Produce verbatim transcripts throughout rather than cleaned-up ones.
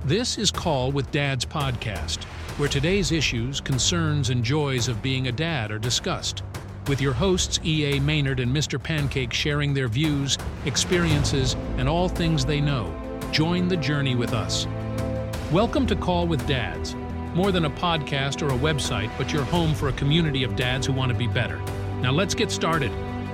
This is Call with Dad's podcast, where today's issues, concerns, and joys of being a dad are discussed, with your hosts E A Maynard and Mister Pancake sharing their views, experiences, and all things they know. Join the journey with us. Welcome to Call with Dads, more than a podcast or a website, but your home for a community of dads who want to be better. Now let's get started.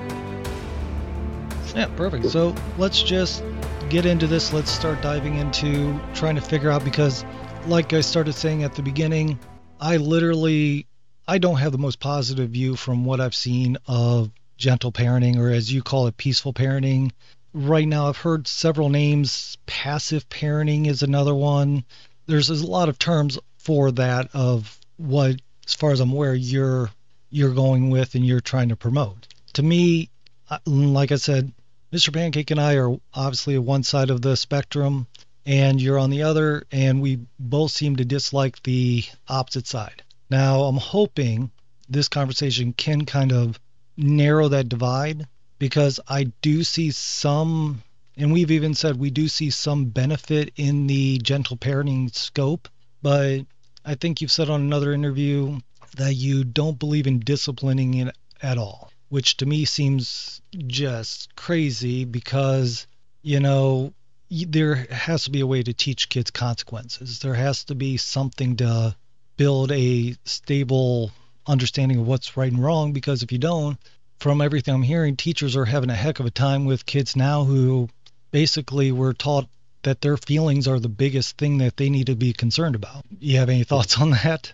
Yeah, perfect. So let's just get into this. Let's start diving into trying to figure out, because like I started saying at the beginning, I literally, I don't have the most positive view from what I've seen of gentle parenting, or as you call it, peaceful parenting. Right now, I've heard several names. Passive parenting is another one. There's a lot of terms for that of what, as far as I'm aware, you're you're going with and you're trying to promote. To me, like I said, Mister Pancake and I are obviously on one side of the spectrum, and you're on the other, and we both seem to dislike the opposite side. Now, I'm hoping this conversation can kind of narrow that divide, because I do see some, and we've even said we do see some benefit in the gentle parenting scope, but I think you've said on another interview that you don't believe in disciplining it at all, which to me seems just crazy, because, you know, there has to be a way to teach kids consequences. There has to be something to build a stable understanding of what's right and wrong, because if you don't, from everything I'm hearing, teachers are having a heck of a time with kids now who basically were taught that their feelings are the biggest thing that they need to be concerned about. You have any thoughts on that?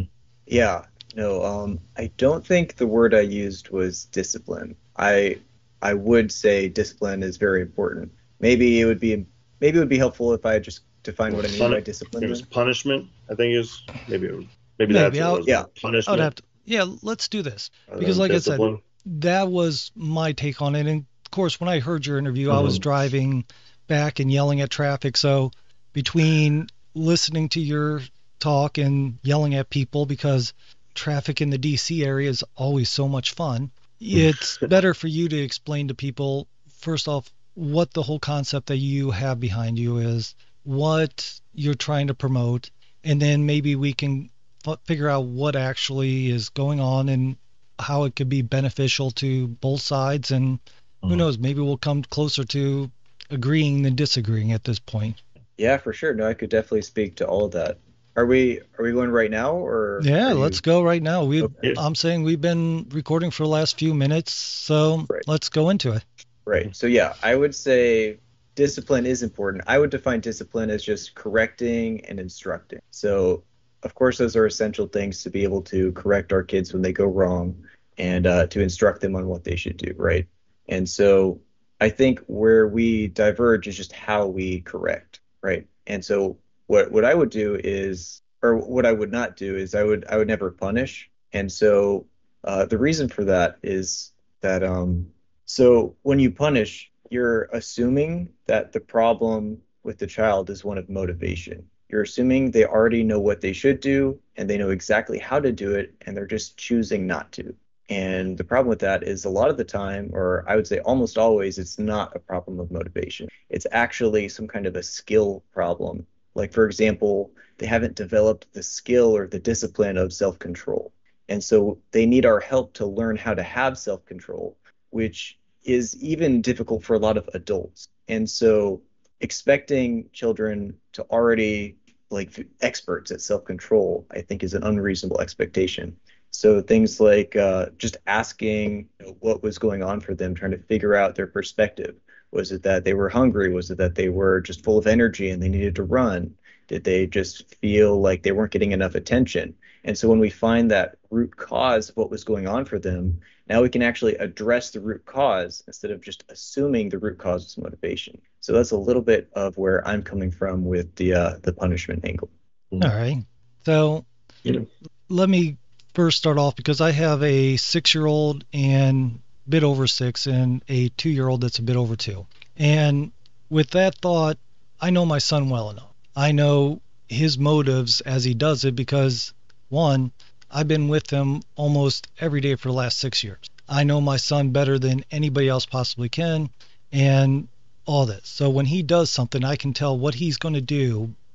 Yeah, no, um, I don't think the word I used was discipline. I I would say discipline is very important. Maybe it would be maybe it would be helpful if I just define what I mean Pun- by discipline. It was punishment, I think is maybe it was, Maybe maybe that's what I'll- it was. yeah. Punishment. I would have to, yeah, let's do this. and Because then like I said, discipline. that was my take on it. And of course, when I heard your interview, I was Mhm. driving back and yelling at traffic. So between listening to your talk and yelling at people, because traffic in the D C area is always so much fun, it's better for you to explain to people, first off, what the whole concept that you have behind you is, what you're trying to promote, and then maybe we can f- figure out what actually is going on and how it could be beneficial to both sides. And who Mhm. knows, maybe we'll come closer to agreeing than disagreeing at this point. Yeah, for sure. No, I could definitely speak to all of that. Are we are we going right now, or Yeah, are you- let's go right now. We, Okay. I'm saying we've been recording for the last few minutes, so Right. let's go into it. Right. So yeah, I would say discipline is important. I would define discipline as just correcting and instructing. So of course, those are essential things to be able to correct our kids when they go wrong, and uh, to instruct them on what they should do, right? And so I think where we diverge is just how we correct, right? And so what what I would do is, or what I would not do is, I would I would never punish. And so uh, the reason for that is that um, so when you punish, you're assuming that the problem with the child is one of motivation. You're assuming they already know what they should do and they know exactly how to do it, and they're just choosing not to. And the problem with that is, a lot of the time, or I would say almost always, it's not a problem of motivation. It's actually some kind of a skill problem. Like, for example, they haven't developed the skill or the discipline of self-control. And so they need our help to learn how to have self-control, which is even difficult for a lot of adults. And so expecting children to already, like, experts at self-control, I think, is an unreasonable expectation. So things like uh, just asking, you know, what was going on for them, trying to figure out their perspective. Was it that they were hungry? Was it that they were just full of energy and they needed to run? Did they just feel like they weren't getting enough attention? And so when we find that root cause of what was going on for them, now we can actually address the root cause instead of just assuming the root cause was motivation. So that's a little bit of where I'm coming from with the uh, the punishment angle. All right. So You know. let me first start off, because I have a six-year-old and a bit over six, and a two-year-old that's a bit over two. And with that thought, I know my son well enough. I know his motives as he does it, because, one, I've been with him almost every day for the last six years. I know my son better than anybody else possibly can, and all this. So when he does something, I can tell what he's going to do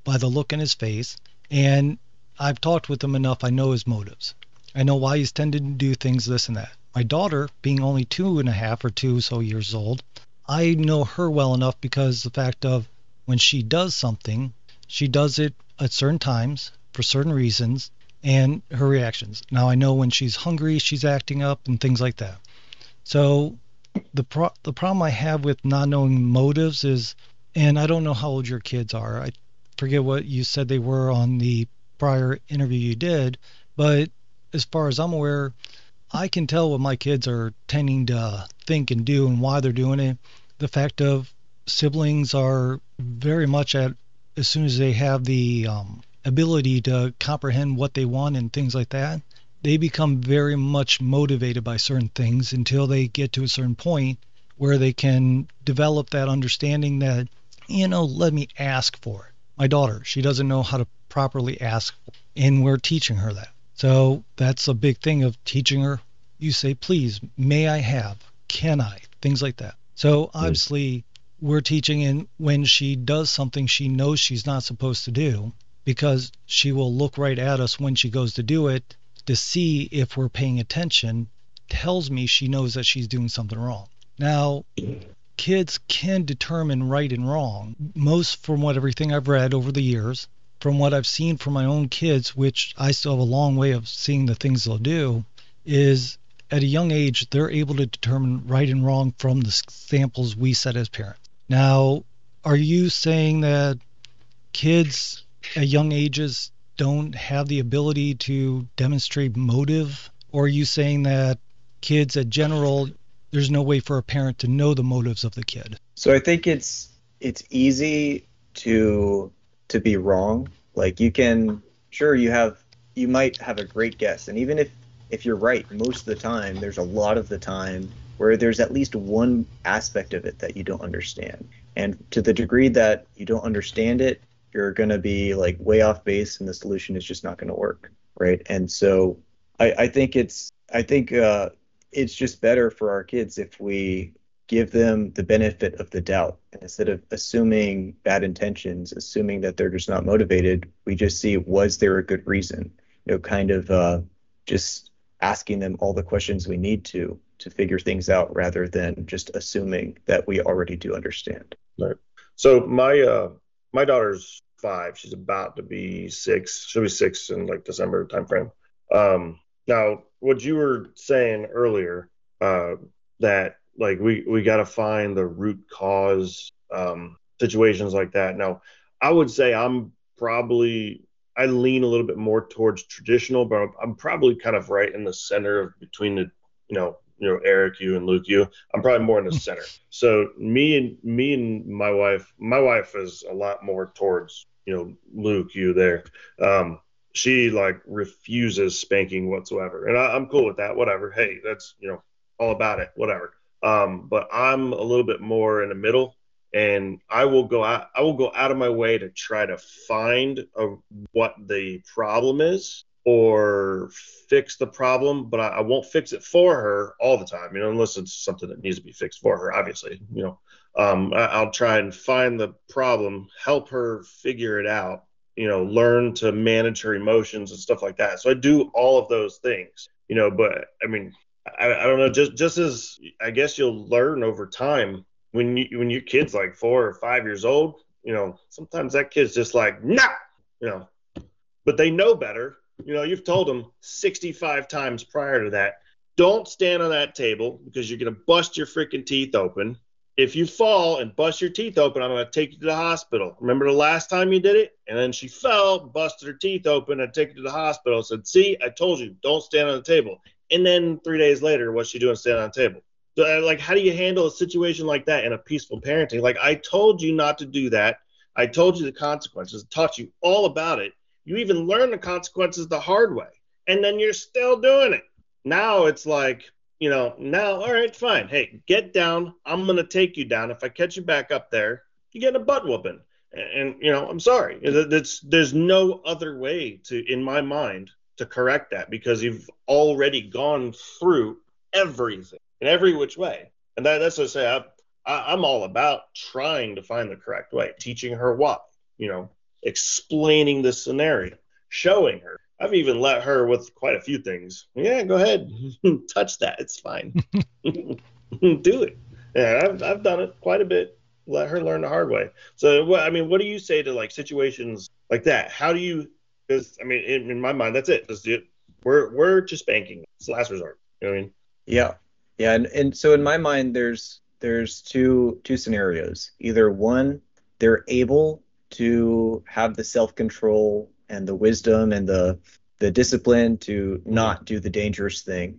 by the look in his face, and I've talked with him enough. I know his motives. I know why he's tended to do things this and that. My daughter, being only two and a half or two so years old, I know her well enough because the fact of when she does something, she does it at certain times for certain reasons and her reactions. Now I know when she's hungry, she's acting up and things like that. So the pro- the problem I have with not knowing motives is, and I don't know how old your kids are. I forget what you said they were on the prior interview you did, but as far as I'm aware, I can tell what my kids are tending to think and do and why they're doing it. The fact of siblings are very much at, as soon as they have the um, ability to comprehend what they want and things like that, they become very much motivated by certain things until they get to a certain point where they can develop that understanding that, you know, let me ask for it. My daughter, she doesn't know how to properly ask, and we're teaching her that. So that's a big thing of teaching her. You say, please, may I have, can I, things like that. So obviously we're teaching, and when she does something she knows she's not supposed to do, because she will look right at us when she goes to do it to see if we're paying attention, tells me she knows that she's doing something wrong. Now, kids can determine right and wrong. Most, from what everything I've read over the years, from what I've seen from my own kids, which I still have a long way of seeing the things they'll do, is at a young age, they're able to determine right and wrong from the samples we set as parents. Now, are you saying that kids at young ages don't have the ability to demonstrate motive? Or are you saying that kids in general, there's no way for a parent to know the motives of the kid? So I think it's it's easy to to be wrong. Like you can, sure, you have you might have a great guess, and even if if you're right most of the time, there's a lot of the time where there's at least one aspect of it that you don't understand. And to the degree that you don't understand it, you're going to be like way off base, and the solution is just not going to work, right? And so I, I think it's I think uh, it's just better for our kids if we give them the benefit of the doubt, and instead of assuming bad intentions, assuming that they're just not motivated, we just see, was there a good reason? You know, kind of uh, just asking them all the questions we need to to figure things out, rather than just assuming that we already do understand. Right. So my uh, my daughter's five. She's about to be six. She'll be six in like December timeframe. Um, now, what you were saying earlier, uh, that like we we got to find the root cause, um, situations like that. Now, I would say I'm probably I lean a little bit more towards traditional, but I'm probably kind of right in the center of between the you know you know Eric, you, and Luke, you. I'm probably more in the center. So me and me and my wife, my wife is a lot more towards you know Luke, you there. Um, she like refuses spanking whatsoever, and I, I'm cool with that. Whatever. Hey, that's you know all about it. Whatever. Um, but I'm a little bit more in the middle, and I will go out. I will go out of my way to try to find a, what the problem is, or fix the problem, but I, I won't fix it for her all the time, you know, unless it's something that needs to be fixed for her, obviously, you know. Um, I, I'll try and find the problem, help her figure it out, you know, learn to manage her emotions and stuff like that. So I do all of those things, you know, but I mean, I, I don't know, just just as I guess you'll learn over time when you when your kid's like four or five years old, you know, sometimes that kid's just like, nah, you know, but they know better. You know, you've told them sixty-five times prior to that, don't stand on that table because you're going to bust your freaking teeth open. If you fall and bust your teeth open, I'm going to take you to the hospital. Remember the last time you did it? And then she fell, busted her teeth open, and take you to the hospital. Said, see, I told you, don't stand on the table. And then three days later, what's she doing standing on the table? So, like, how do you handle a situation like that in a peaceful parenting? Like, I told you not to do that. I told you the consequences, taught you all about it. You even learn the consequences the hard way, and then you're still doing it. Now it's like, you know, now, all right, fine. Hey, get down. I'm going to take you down. If I catch you back up there, you get a butt whooping. And, and you know, I'm sorry. That's, there's no other way to, in my mind, to correct that, because you've already gone through everything in every which way. And that, that's what I say. I, I, I'm all about trying to find the correct way, teaching her why, you know. explaining the scenario, showing her. I've even let her with quite a few things. Yeah, go ahead, touch that. It's fine. Do it. Yeah, I've I've done it quite a bit. Let her learn the hard way. So, what I mean, what do you say to like situations like that? How do you? Because I mean, in, in my mind, that's it. Just it. We're we're just spanking. It's the last resort. You know what I mean? Yeah, yeah, and, and so in my mind, there's there's two two scenarios. Either one, they're able to have the self-control and the wisdom and the the discipline to not do the dangerous thing,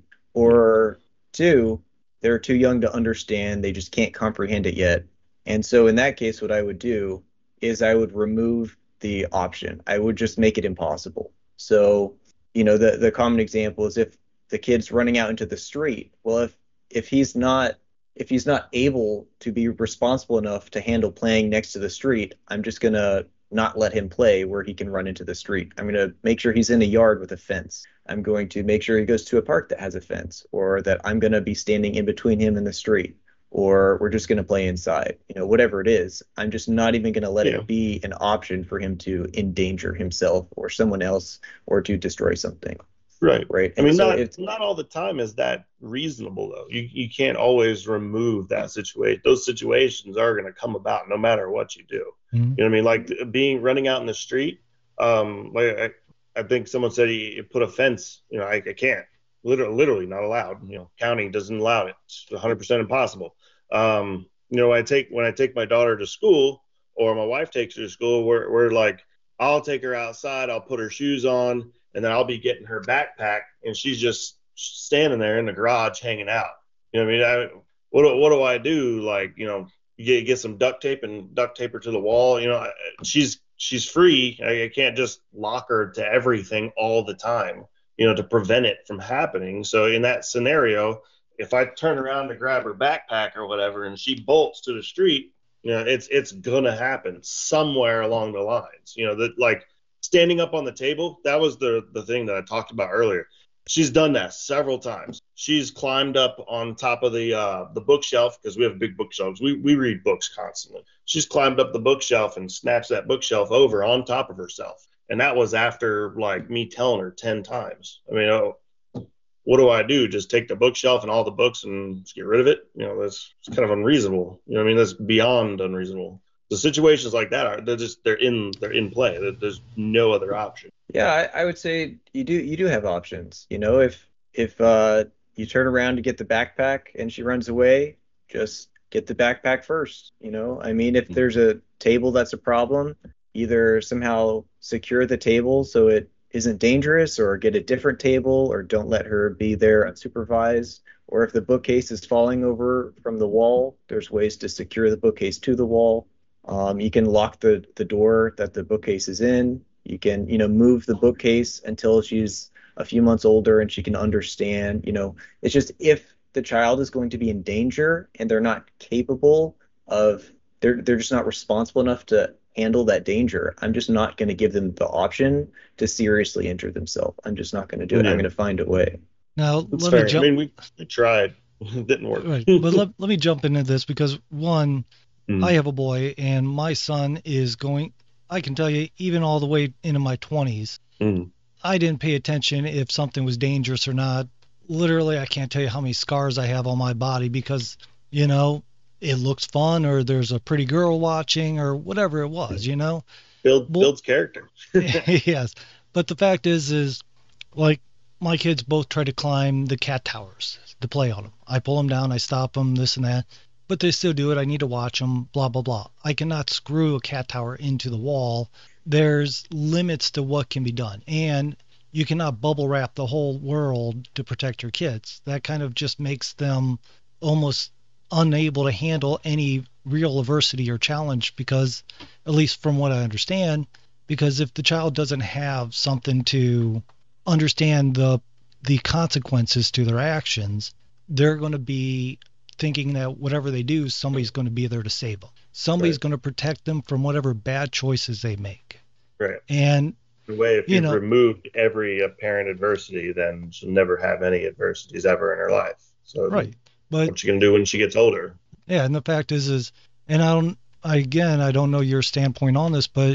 or two, they're too young to understand. They just can't comprehend it yet. And so in that case, what I would do is I would remove the option. I would just make it impossible. So, you know, the the common example is if the kid's running out into the street. Well, if if he's not if he's not able to be responsible enough to handle playing next to the street, I'm just gonna not let him play where he can run into the street. I'm gonna make sure he's in a yard with a fence. I'm going to make sure he goes to a park that has a fence, or that I'm gonna be standing in between him and the street, or we're just gonna play inside. You know, whatever it is, I'm just not even gonna let Yeah. it be an option for him to endanger himself or someone else or to destroy something. Right. Right. I mean, And so not it's not all the time is that reasonable though. You you can't always remove that situation. Those situations are going to come about no matter what you do. Mhm. You know what I mean? Like being running out in the street. Um, like I, I think someone said he, he put a fence. You know, I, I can't. Literally, literally not allowed. You know, county doesn't allow it. It's one hundred percent impossible. Um, you know, when I take when I take my daughter to school, or my wife takes her to school, we're we're like, I'll take her outside. I'll put her shoes on, and then I'll be getting her backpack, and she's just standing there in the garage hanging out. You know what I mean? I, what do, what do I do? Like, you know, get get some duct tape and duct tape her to the wall. You know, I- she's she's free. I, I can't just lock her to everything all the time, you know, to prevent it from happening. So in that scenario, if I turn around to grab her backpack or whatever, and she bolts to the street, you know, it's it's gonna happen somewhere along the lines. You know, that like standing up on the table, that was the the thing that I talked about earlier. She's done that several times. She's climbed up on top of the uh, the bookshelf, because we have big bookshelves. We we read books constantly. She's climbed up the bookshelf and snaps that bookshelf over on top of herself. And that was after like me telling her ten times. I mean, oh, what do I do? Just take the bookshelf and all the books and just get rid of it? You know, that's it's kind of unreasonable. You know what I mean? That's beyond unreasonable. The situations like that are they're just they're in they're in play. There- There's no other option. Yeah, I, I would say you do you do have options. You know, if if uh, you turn around to get the backpack and she runs away, just get the backpack first. You know, I mean, if there's a table that's a problem, either somehow secure the table so it isn't dangerous, or get a different table, or don't let her be there unsupervised. Or if the bookcase is falling over from the wall, there's ways to secure the bookcase to the wall. Um, you can lock the, the door that the bookcase is in. You can, you know, move the bookcase until she's a few months older and she can understand, you know, it's just if the child is going to be in danger and they're not capable of, they're, they're just not responsible enough to handle that danger, I'm just not going to give them the option to seriously injure themselves. I'm just not going to do it. Yeah. I'm going to find a way. Now, That's let fair. me jump. I mean, we, we tried. It didn't work. Right. But let, let me jump into this because, one, Mm. I have a boy, and my son is going, I can tell you, even all the way into my twenties, Mm. I didn't pay attention if something was dangerous or not. Literally, I can't tell you how many scars I have on my body because, you know, it looks fun, or there's a pretty girl watching, or whatever it was, you know? Build, Well- builds character. Yes. But the fact is, is like my kids both try to climb the cat towers to play on them. I pull them down, I stop them, this and that, but they still do it. I need to watch them, blah, blah, blah. I cannot screw a cat tower into the wall. There's limits to what can be done. And you cannot bubble wrap the whole world to protect your kids. That kind of just makes them almost unable to handle any real adversity or challenge because, at least from what I understand, because if the child doesn't have something to understand the the consequences to their actions, they're going to be thinking that whatever they do, somebody's going to be there to save them. Somebody's Right. going to protect them from whatever bad choices they make. Right. And The way if You you've know- removed every apparent adversity, then she'll never have any adversities ever in her life. So right, but what you gonna do when she gets older? yeah, and the fact is, is, and I don't, I, again, I don't know your standpoint on this, but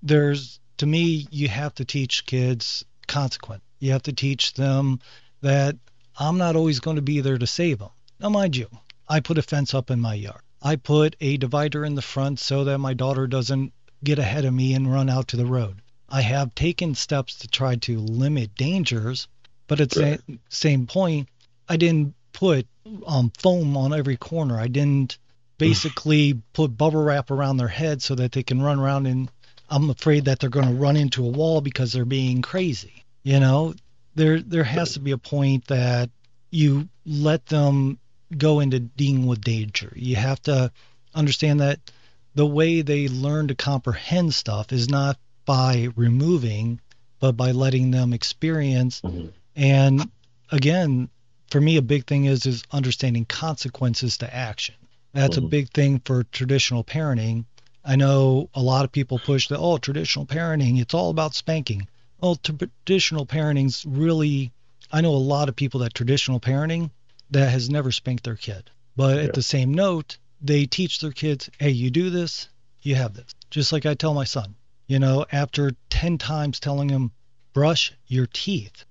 there's, to me, you have to teach kids consequence. You have to teach them that I'm not always going to be there to save them. Now, mind you, I put a fence up in my yard. I put a divider in the front so that my daughter doesn't get ahead of me and run out to the road. I have taken steps to try to limit dangers, but at the right. same point, I didn't put um, foam on every corner. I didn't basically put bubble wrap around their head so that they can run around, and I'm afraid that they're going to run into a wall because they're being crazy. You know, there there has to be a point that you let them go into dealing with danger. You have to understand that the way they learn to comprehend stuff is not by removing, but by letting them experience. Mm-hmm. And again, for me, a big thing is is understanding consequences to action. That's mm-hmm. a big thing for traditional parenting. I know a lot of people push the, oh, traditional parenting, it's all about spanking. Well, traditional parenting's really, I know a lot of people that traditional parenting that has never spanked their kid. But yeah. at the same note, they teach their kids, hey, you do this, you have this. Just like I tell my son, you know, after ten times telling him, brush your teeth,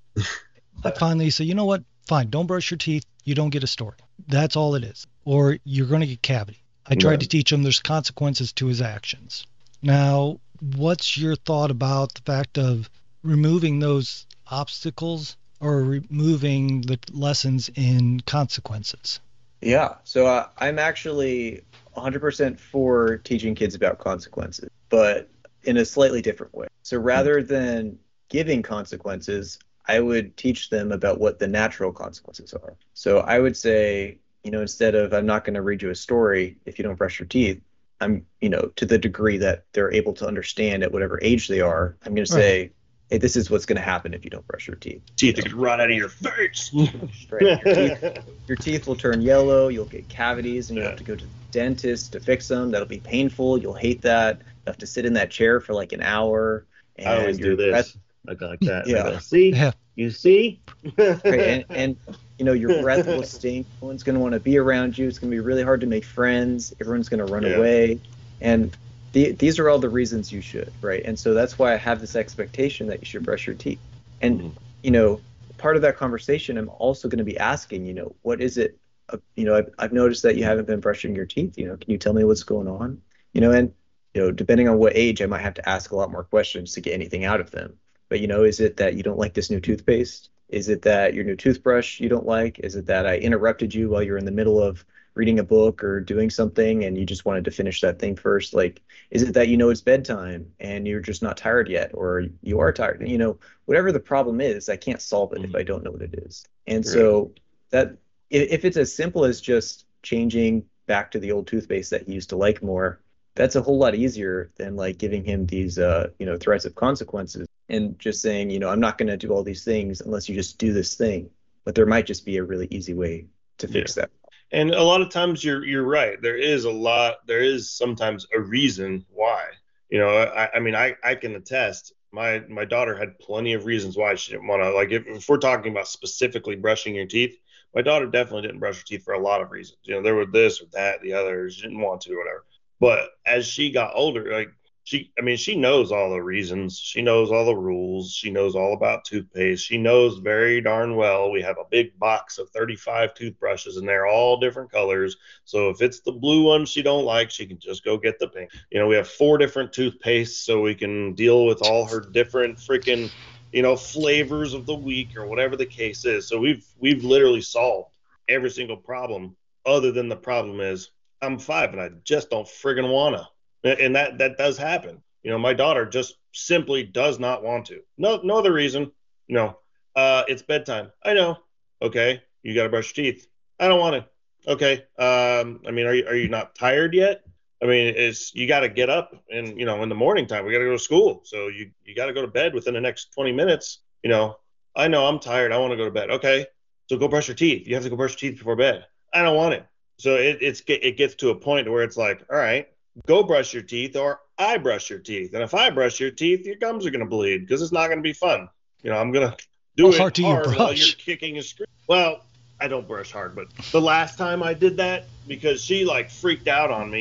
I finally say, you know what? Fine, don't brush your teeth. You don't get a story. That's all it is. Or you're going to get cavity. I tried right. to teach him there's consequences to his actions. Now, what's your thought about the fact of removing those obstacles or removing the lessons in consequences? Yeah, so uh, I'm actually one hundred percent for teaching kids about consequences, but in a slightly different way. So rather than giving consequences, I would teach them about what the natural consequences are. So I would say, you know, instead of I'm not going to read you a story if you don't brush your teeth, I'm, you know, to the degree that they're able to understand at whatever age they are, I'm going to say, right. hey, this is what's going to happen if you don't brush your teeth. Teeth you know? Could run out of your face. Right. Your teeth, your teeth will turn yellow. You'll get cavities, and you'll yeah. have to go to the dentist to fix them. That'll be painful. You'll hate that. You have to sit in that chair for like an hour. And I always do this. Breath, like, like that. Yeah. Go, see? Yeah. You see? Right. And, and, you know, your breath will stink. No one's going to want to be around you. It's going to be really hard to make friends. Everyone's going to run yeah. away. And the, these are all the reasons you should, right? And so that's why I have this expectation that you should brush your teeth. And, mm-hmm. you know, part of that conversation, I'm also going to be asking, you know, what is it, uh, you know, I've, I've noticed that you haven't been brushing your teeth. You know, can you tell me what's going on? You know, and, you know, depending on what age, I might have to ask a lot more questions to get anything out of them. But, you know, is it that you don't like this new toothpaste? Is it that your new toothbrush you don't like? Is it that I interrupted you while you're in the middle of reading a book or doing something and you just wanted to finish that thing first? Like, is it that you know it's bedtime and you're just not tired yet, or you are tired? You know, whatever the problem is, I can't solve it mm-hmm. if I don't know what it is. And right. so that if it's as simple as just changing back to the old toothpaste that he used to like more, that's a whole lot easier than like giving him these, uh, you know, threats of consequences and just saying, you know, I'm not going to do all these things unless you just do this thing. But there might just be a really easy way to fix yeah. that. And a lot of times you're you're right. There is a lot. There is sometimes a reason why. You know, I, I mean, I, I can attest. My my daughter had plenty of reasons why she didn't want to. Like if, if we're talking about specifically brushing your teeth, my daughter definitely didn't brush her teeth for a lot of reasons. You know, there were this or that, the other. She didn't want to, or whatever. But as she got older, like she, I mean, she knows all the reasons. She knows all the rules. She knows all about toothpaste. She knows very darn well we have a big box of thirty-five toothbrushes and they're all different colors. So if it's the blue one she don't like, she can just go get the pink. You know, we have four different toothpastes so we can deal with all her different freaking, you know, flavors of the week or whatever the case is. So we've we've literally solved every single problem, other than the problem is I'm five and I just don't friggin' wanna. And that, that does happen. You know, my daughter just simply does not want to. No, no other reason. You know, uh, it's bedtime. I know. Okay. You got to brush your teeth. I don't want to. Okay. Um, I mean, are you, are you not tired yet? I mean, it's, you got to get up and, you know, in the morning time, we got to go to school. So you, you got to go to bed within the next twenty minutes. You know, I know I'm tired. I want to go to bed. Okay. So go brush your teeth. You have to go brush your teeth before bed. I don't want it. So it, it's, it gets to a point where it's like, all right, go brush your teeth, or I brush your teeth. And if I brush your teeth, your gums are going to bleed because it's not going to be fun. You know, I'm going to do How it hard, do hard you while you're kicking a screen. Well, I don't brush hard, but the last time I did that, because she like freaked out on me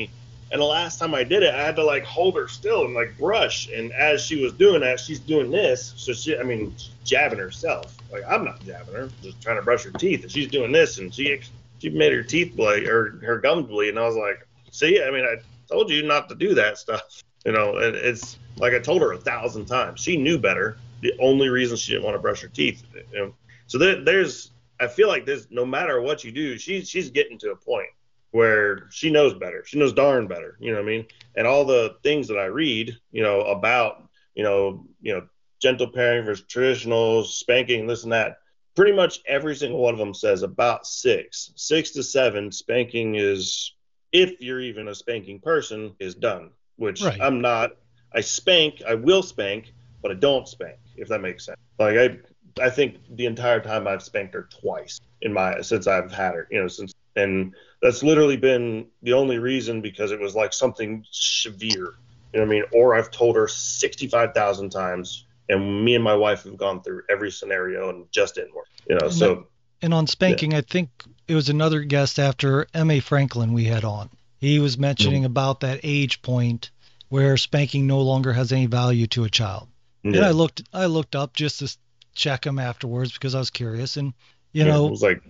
And the last time I did it, I had to like hold her still and like brush. And as she was doing that, she's doing this. So she, I mean, jabbing herself. Like I'm not jabbing her, just trying to brush her teeth. And she's doing this, and she she made her teeth bleed or her gums bleed. And I was like, see, I mean, I told you not to do that stuff. You know, it, it's like I told her a thousand times. She knew better. The only reason she didn't want to brush her teeth. You know? So there, there's, I feel like there's no matter what you do, she's she's getting to a point where she knows better. She knows darn better. You know what I mean? And all the things that I read, you know, about, you know, you know, gentle parenting versus traditional spanking, this and that, pretty much every single one of them says about six, six to seven spanking is, if you're even a spanking person, is done, which right. I'm not. I spank, I will spank, but I don't spank, if that makes sense. Like I, I think the entire time I've spanked her twice in my, since I've had her, you know, since, and that's literally been the only reason because it was like something severe, you know what I mean? Or I've told her sixty-five thousand times, and me and my wife have gone through every scenario and just didn't work, you know, and so. That, and on spanking, yeah. I think it was another guest after M A Franklin we had on. He was mentioning mm-hmm. about that age point where spanking no longer has any value to a child. Yeah. And I looked, I looked up just to check him afterwards because I was curious, and you yeah, know, it was like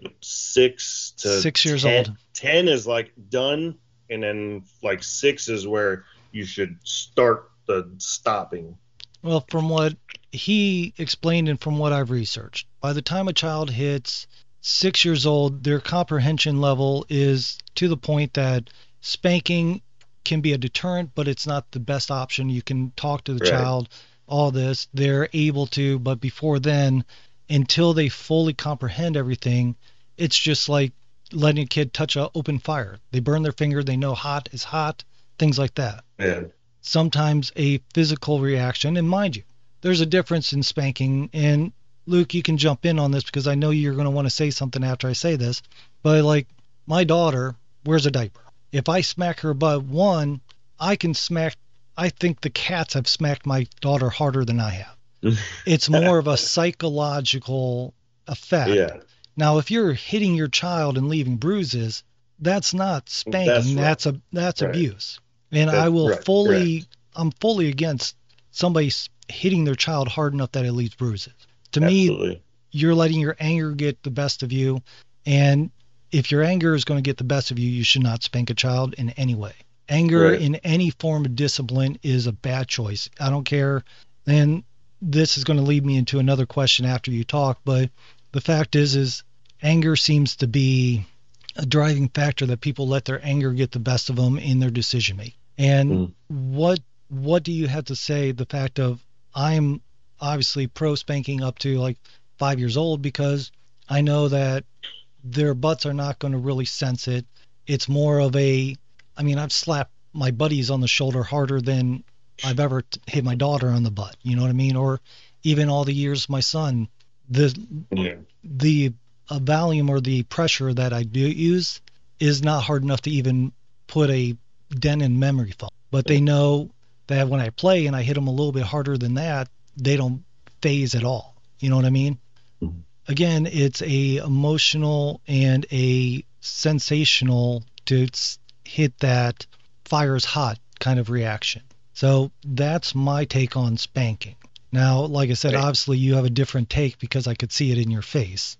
six to six years ten, old. Ten is like done, and then like six is where you should start the stopping. Well, from what he explained and from what I've researched, by the time a child hits six years old, their comprehension level is to the point that spanking can be a deterrent, but it's not the best option. You can talk to the right. child, all this, they're able to, but before then, until they fully comprehend everything, it's just like letting a kid touch an open fire. They burn their finger, they know hot is hot, things like that. Yeah. Sometimes a physical reaction, and mind you, there's a difference in spanking, and Luke, you can jump in on this because I know you're going to want to say something after I say this, but like my daughter wears a diaper. If I smack her butt, one, I can smack, I think the cats have smacked my daughter harder than I have. It's more of a psychological effect. Yeah. Now, if you're hitting your child and leaving bruises, that's not spanking. That's, right. that's a that's right. abuse. And that's I will right. fully, right. I'm fully against somebody hitting their child hard enough that it leaves bruises. To Absolutely. me, you're letting your anger get the best of you. And if your anger is going to get the best of you, you should not spank a child in any way. Anger right. in any form of discipline is a bad choice. I don't care. And this is going to lead me into another question after you talk, but the fact is, is anger seems to be a driving factor that people let their anger get the best of them in their decision making. And mm. what, what do you have to say the fact of I'm obviously pro spanking up to like five years old because I know that their butts are not going to really sense it. It's more of a, I mean, I've slapped my buddies on the shoulder harder than I've ever t- hit my daughter on the butt. You know what I mean? Or even all the years my son, the yeah. the uh, volume or the pressure that I do use is not hard enough to even put a dent in memory foam. But they know that when I play and I hit them a little bit harder than that, they don't phase at all. You know what I mean? Mm-hmm. Again, it's a emotional and a sensational to hit that fire's hot kind of reaction. So that's my take on spanking. Now, like I said, right. obviously you have a different take because I could see it in your face.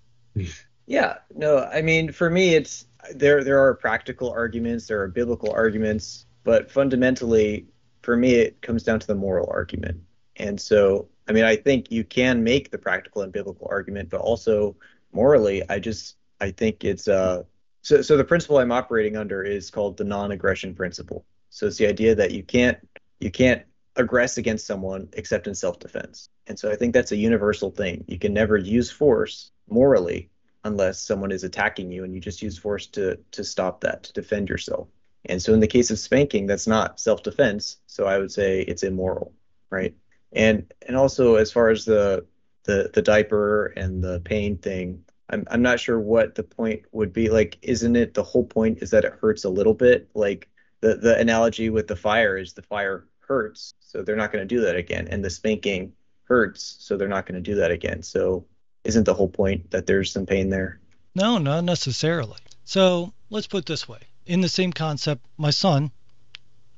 Yeah, no, I mean, for me, it's there. There are practical arguments, there are biblical arguments, but fundamentally, for me, it comes down to the moral argument. And so, I mean, I think you can make the practical and biblical argument, but also morally, I just, I think it's uh. So, so the principle I'm operating under is called the non-aggression principle. So it's the idea that you can't. You can't aggress against someone except in self-defense. And so I think that's a universal thing. You can never use force morally unless someone is attacking you, and you just use force to to stop that, to defend yourself. And so in the case of spanking, that's not self-defense. So I would say it's immoral, right? And and also as far as the the the diaper and the pain thing, I'm I'm not sure what the point would be. Like, isn't it the whole point is that it hurts a little bit? Like the the analogy with the fire is the fire hurts, so they're not going to do that again. And the spanking hurts, so they're not going to do that again. So isn't the whole point that there's some pain there? No, not necessarily. So let's put it this way. In the same concept, my son,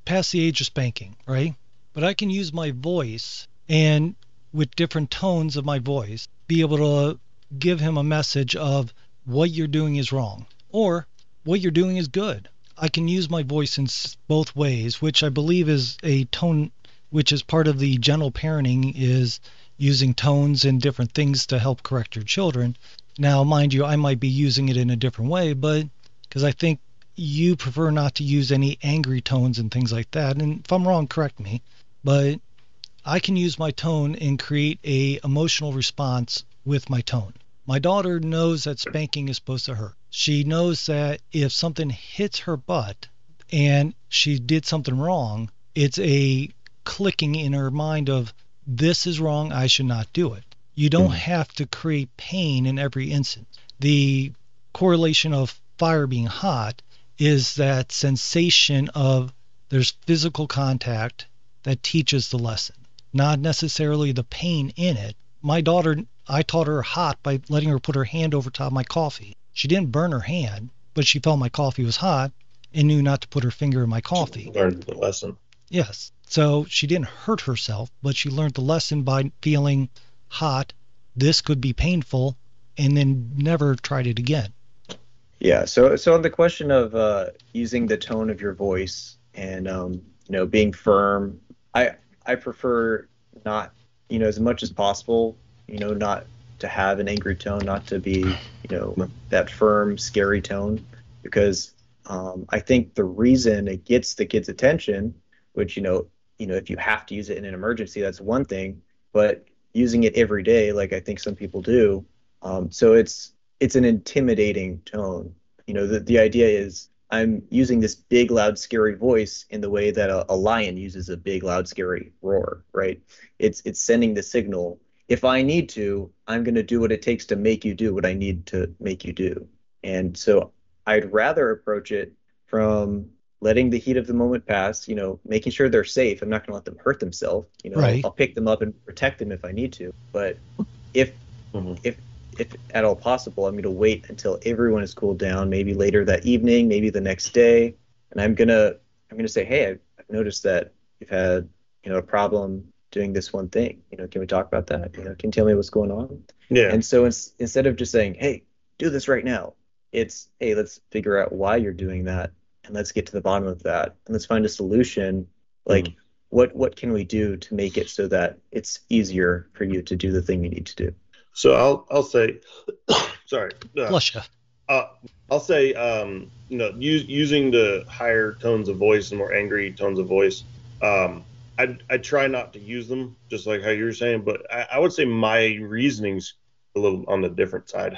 past the age of spanking, right? But I can use my voice and with different tones of my voice, be able to give him a message of what you're doing is wrong or what you're doing is good. I can use my voice in both ways, which I believe is a tone, which is part of the gentle parenting, is using tones and different things to help correct your children. Now, mind you, I might be using it in a different way, but because I think you prefer not to use any angry tones and things like that. And if I'm wrong, correct me. But I can use my tone and create a emotional response with my tone. My daughter knows that spanking is supposed to hurt. She knows that if something hits her butt and she did something wrong, it's a clicking in her mind of, this is wrong, I should not do it. You don't mm-hmm. have to create pain in every instance. The correlation of fire being hot is that sensation of there's physical contact that teaches the lesson, not necessarily the pain in it. My daughter, I taught her hot by letting her put her hand over top of my coffee. She didn't burn her hand, but she felt my coffee was hot and knew not to put her finger in my coffee. She learned the lesson. Yes. So she didn't hurt herself, but she learned the lesson by feeling hot. This could be painful, and then never tried it again. Yeah. So, so on the question of uh, using the tone of your voice and um, you know, being firm, I I prefer not, you know, as much as possible, you know, not to have an angry tone, not to be, you know, that firm, scary tone, because um, I think the reason it gets the kids' attention, which, you know, you know, if you have to use it in an emergency, that's one thing, but using it every day, like I think some people do, um, so it's it's an intimidating tone. You know, the the idea is I'm using this big, loud, scary voice in the way that a, a lion uses a big, loud, scary roar, right? It's it's sending the signal. If I need to, I'm going to do what it takes to make you do what I need to make you do. And so I'd rather approach it from letting the heat of the moment pass, you know, making sure they're safe. I'm not going to let them hurt themselves. You know, right. I'll, I'll pick them up and protect them if I need to. But if mm-hmm. if if at all possible, I'm going to wait until everyone has cooled down, maybe later that evening, maybe the next day. And I'm going to I'm going to say, hey, I've, I've noticed that you've had, you know, a problem doing this one thing. You know, can we talk about that? You know, can you tell me what's going on? Yeah. And so in, instead of just saying, hey, do this right now, it's, hey, let's figure out why you're doing that. And let's get to the bottom of that. And let's find a solution. Like, mm-hmm. what what can we do to make it so that it's easier for you to do the thing you need to do? So I'll I'll say, sorry. Uh, Bless you. Uh, I'll say, um, you know, use, using the higher tones of voice and more angry tones of voice. Um, I I try not to use them, just like how you were saying. But I, I would say my reasoning's a little on the different side.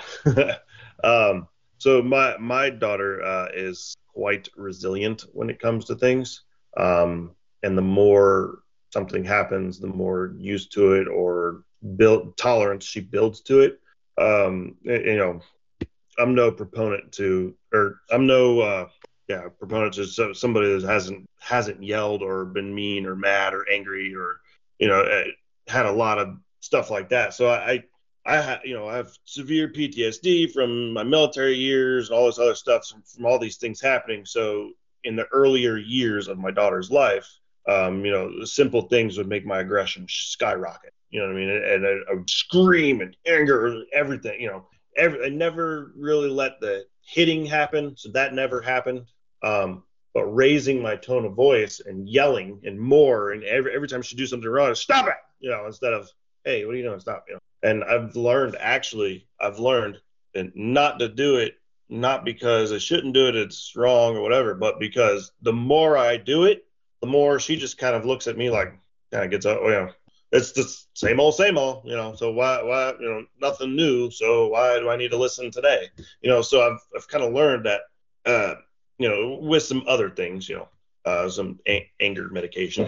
um, so my my daughter uh, is quite resilient when it comes to things. Um, and the more something happens, the more used to it or build tolerance she builds to it. Um, you know, I'm no proponent to, or I'm no, uh, yeah, proponent to somebody that hasn't, hasn't yelled or been mean or mad or angry or, you know, had a lot of stuff like that. So I, I, ha, you know, I have severe P T S D from my military years and all this other stuff from, from all these things happening. So in the earlier years of my daughter's life, um, you know, simple things would make my aggression skyrocket. You know what I mean? And, and I, I would scream and anger and everything, you know, every, I never really let the hitting happen. So that never happened. Um, but raising my tone of voice and yelling and more, and every, every time she do something wrong, stop it, you know, instead of, hey, what are you doing? Stop, you know. And I've learned, actually, I've learned not to do it, not because I shouldn't do it, it's wrong or whatever, but because the more I do it, the more she just kind of looks at me like, kind of gets up, you know, it's the same old, same old, you know, so why, why, you know, nothing new, so why do I need to listen today? You know, so I've, I've kind of learned that, uh, you know, with some other things, you know, uh, some a- anger medication.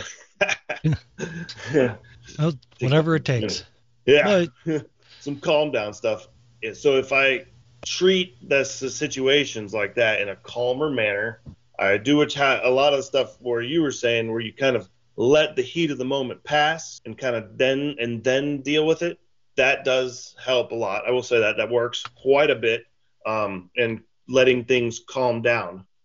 Well, whatever it takes. Yeah, but some calm down stuff. So if I treat this the situations like that in a calmer manner, I do which ha- a lot of stuff where you were saying where you kind of let the heat of the moment pass and kind of then and then deal with it. That does help a lot. I will say that that works quite a bit. Um, and letting things calm down.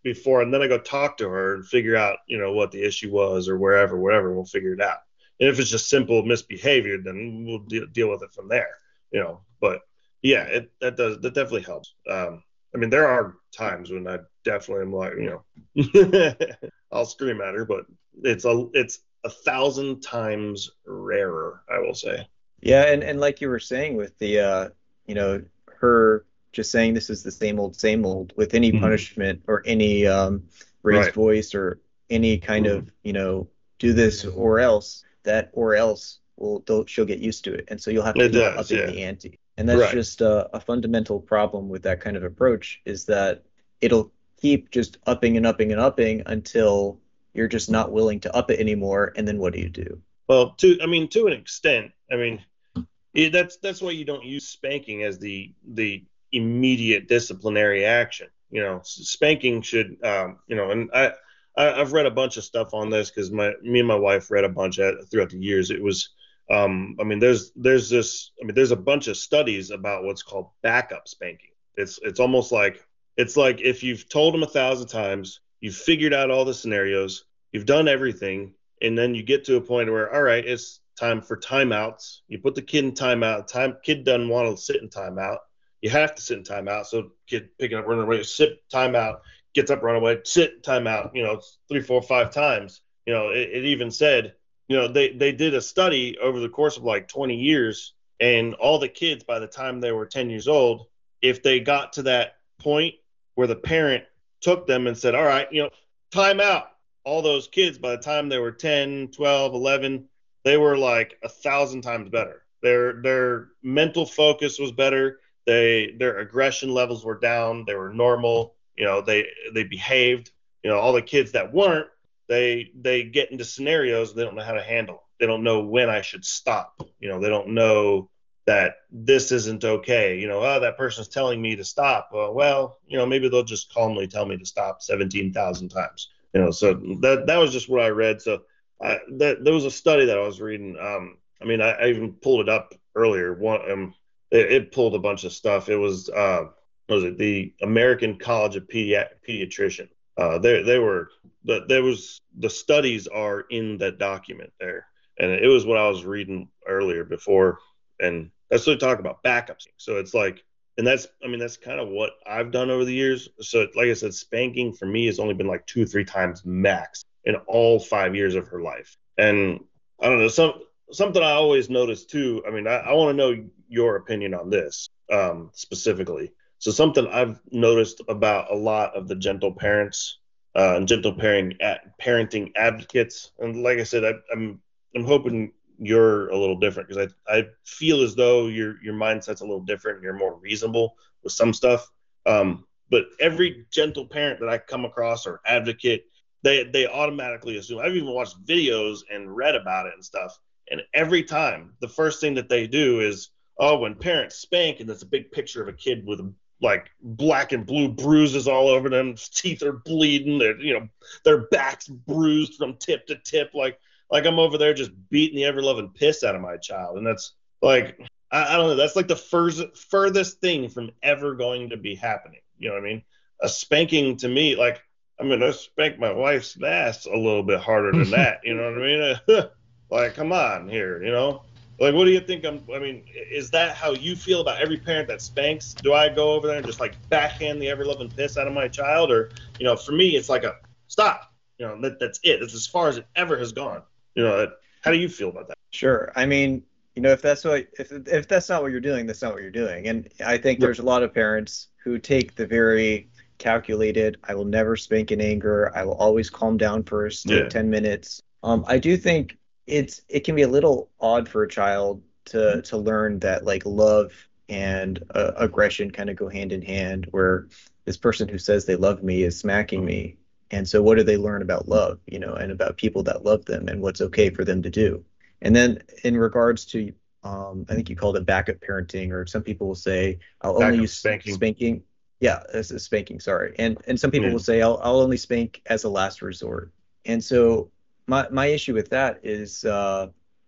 before, and then I go talk to her and figure out, you know, what the issue was or wherever, whatever, we'll figure it out. And if it's just simple misbehavior, then we'll de- deal with it from there, you know. But yeah, it that does that definitely helps. Um, I mean, there are times when I definitely am like, you know, I'll scream at her, but it's a it's a thousand times rarer, I will say. Yeah, and, and like you were saying with the, uh, you know, her just saying this is the same old, same old with any Mhm. punishment or any um, raised Right. voice or any kind Mhm. of, you know, do this or else, that or else will they'll, she'll get used to it. And so you'll have to It keep does, upping yeah. the ante. And that's Right. just uh, a fundamental problem with that kind of approach is that it'll keep just upping and upping and upping until you're just not willing to up it anymore. And then what do you do? Well, to I mean, to an extent, I mean, it, that's that's why you don't use spanking as the the immediate disciplinary action. You know, S- spanking should, um, you know, and I, I I've read a bunch of stuff on this because my me and my wife read a bunch at, throughout the years. It was, um, I mean, there's there's this, I mean, there's a bunch of studies about what's called backup spanking. It's it's almost like it's like if you've told them a thousand times, you've figured out all the scenarios, you've done everything, and then you get to a point where, all right, it's time for timeouts. You put the kid in timeout. Time kid doesn't want to sit in timeout. You have to sit in timeout. So kid picking up, running away, sit timeout, gets up, run away, sit timeout. You know, it's three, four, five times. You know, it, it even said, you know, they they did a study over the course of like twenty years, and all the kids by the time they were ten years old, if they got to that point where the parent took them and said, all right, you know, timeout, all those kids by the time they were ten, twelve, eleven, they were like a thousand times better. Their their mental focus was better. They their aggression levels were down. They were normal. You know, they they behaved. You know, all the kids that weren't, they they get into scenarios they don't know how to handle. They don't know when I should stop. You know, they don't know that this isn't okay. You know, oh, that person's telling me to stop. Well, well, you know, maybe they'll just calmly tell me to stop seventeen thousand times. You know, so that that was just what I read. So I, that there was a study that I was reading. Um, I mean, I, I even pulled it up earlier. One, um, it, it pulled a bunch of stuff. It was, uh, what was it the American College of Pedi- Pediatrician? Uh, they they were the there was the studies are in that document there, and it was what I was reading earlier before, and that's what they talk about backups. So it's like, and that's I mean that's kind of what I've done over the years. So like I said, spanking for me has only been like two or three times max in all five years of her life. And I don't know, some something I always notice too. I mean, I, I want to know your opinion on this um, specifically. So something I've noticed about a lot of the gentle parents uh, and gentle parenting parenting advocates, and like I said, I, I'm I'm hoping you're a little different because I I feel as though your your mindset's a little different. You're more reasonable with some stuff. Um, but every gentle parent that I come across or advocate, they they automatically assume. I've even watched videos and read about it and stuff. And every time, the first thing that they do is, oh, when parents spank, and there's a big picture of a kid with like black and blue bruises all over them, teeth are bleeding, their you know their backs bruised from tip to tip, like like I'm over there just beating the ever loving piss out of my child, and that's like I, I don't know, that's like the furthest furthest thing from ever going to be happening. You know what I mean? A spanking to me, like I'm gonna spank my wife's ass a little bit harder than that. You know what I mean? Like, come on here, you know? Like, what do you think? I'm, I mean, is that how you feel about every parent that spanks? Do I go over there and just like backhand the ever loving piss out of my child? Or, you know, for me, it's like a stop. You know, that, that's it. It's as far as it ever has gone. You know, how do you feel about that? Sure. I mean, you know, if that's what if if that's not what you're doing, that's not what you're doing. And I think there's a lot of parents who take the very calculated, I will never spank in anger. I will always calm down first, take Yeah. ten minutes. Um, I do think it's it can be a little odd for a child to to learn that like love and uh, aggression kind of go hand in hand, where this person who says they love me is smacking me. And so what do they learn about love, you know, and about people that love them and what's okay for them to do? And then in regards to, um, I think you called it backup parenting, or some people will say, I'll only Backup use spanking. spanking. Yeah, this is spanking, sorry. And and some people Yeah. will say, I'll, I'll only spank as a last resort. And so my, my issue with that is, uh,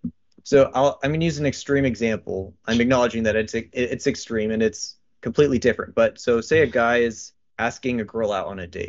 so I'll, I'm going to use an extreme example. I'm acknowledging that it's it's extreme and it's completely different. But so say a guy is asking a girl out on a date,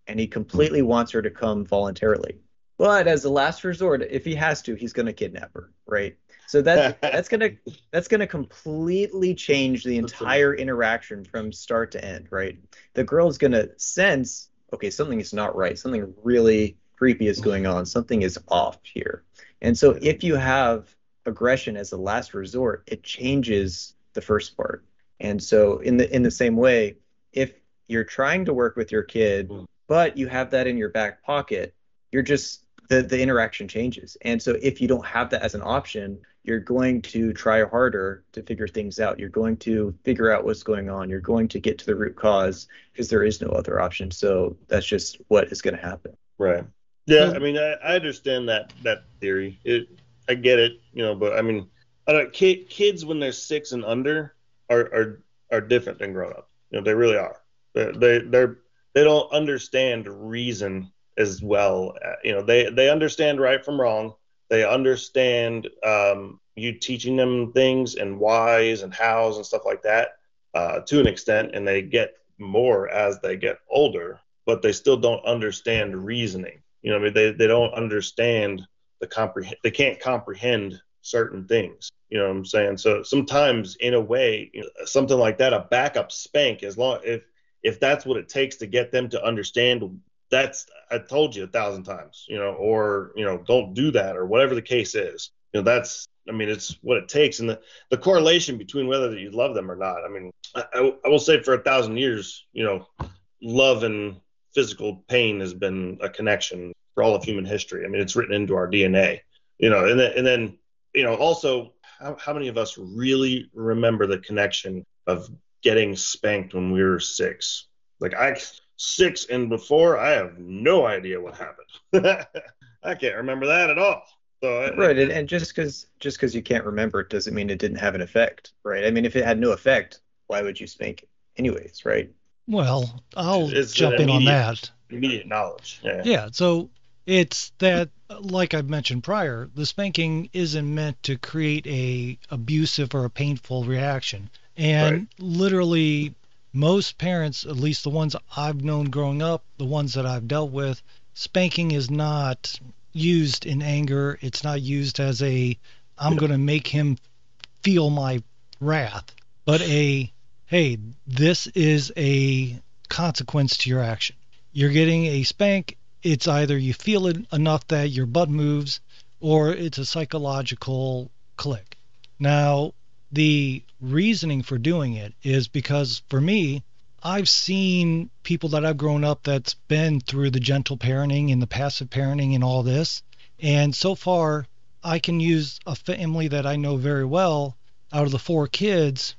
and he completely wants her to come voluntarily. But as a last resort, if he has to, he's going to kidnap her, right? So that's that's gonna that's gonna completely change the entire interaction from start to end, right? The girl's gonna sense, okay, something is not right, something really creepy is going on, something is off here. And so if you have aggression as a last resort, it changes the first part. And so in the in the same way, if you're trying to work with your kid, but you have that in your back pocket, you're just the, the interaction changes. And so if you don't have that as an option, you're going to try harder to figure things out. You're going to figure out what's going on. You're going to get to the root cause because there is no other option. So that's just what is going to happen. Right. Yeah. I mean, I, I understand that, that theory. It, I get it, you know, but I mean, I don't, kid, kids when they're six and under are, are, are different than grown up. You know, they really are. They, they, they're, they don't understand reason as well. You know, they, they understand right from wrong. They understand um, you teaching them things and whys and hows and stuff like that uh, to an extent, and they get more as they get older, but they still don't understand reasoning. You know, I mean, they, they don't understand the comprehend. They can't comprehend certain things. You know what I'm saying? So sometimes, in a way, you know, something like that, a backup spank, as long if if that's what it takes to get them to understand. That's, I told you a thousand times, you know, or, you know, don't do that or whatever the case is. You know, that's, I mean, it's what it takes. And the, the correlation between whether you love them or not. I mean, I, I will say for a thousand years, you know, love and physical pain has been a connection for all of human history. I mean, it's written into our D N A, you know, and then, and then, you know, also how, how many of us really remember the connection of getting spanked when we were six? Like I, Six and before, I have no idea what happened. I can't remember that at all. So right, and, and just because just because you can't remember it doesn't mean it didn't have an effect, right? I mean, if it had no effect, why would you spank it anyways, right? Well, I'll it's jump in on that. Immediate knowledge. Yeah. Yeah. So it's that, like I mentioned prior, the spanking isn't meant to create a abusive or a painful reaction, and Right. literally. Most parents, at least the ones I've known growing up, the ones that I've dealt with, spanking is not used in anger. It's not used as a, I'm going to make him feel my wrath, but a, hey, this is a consequence to your action. You're getting a spank. It's either you feel it enough that your butt moves, or it's a psychological click. Now, the reasoning for doing it is because for me, I've seen people that I've grown up that's been through the gentle parenting and the passive parenting and all this. And so far, I can use a family that I know very well. Out of the four kids,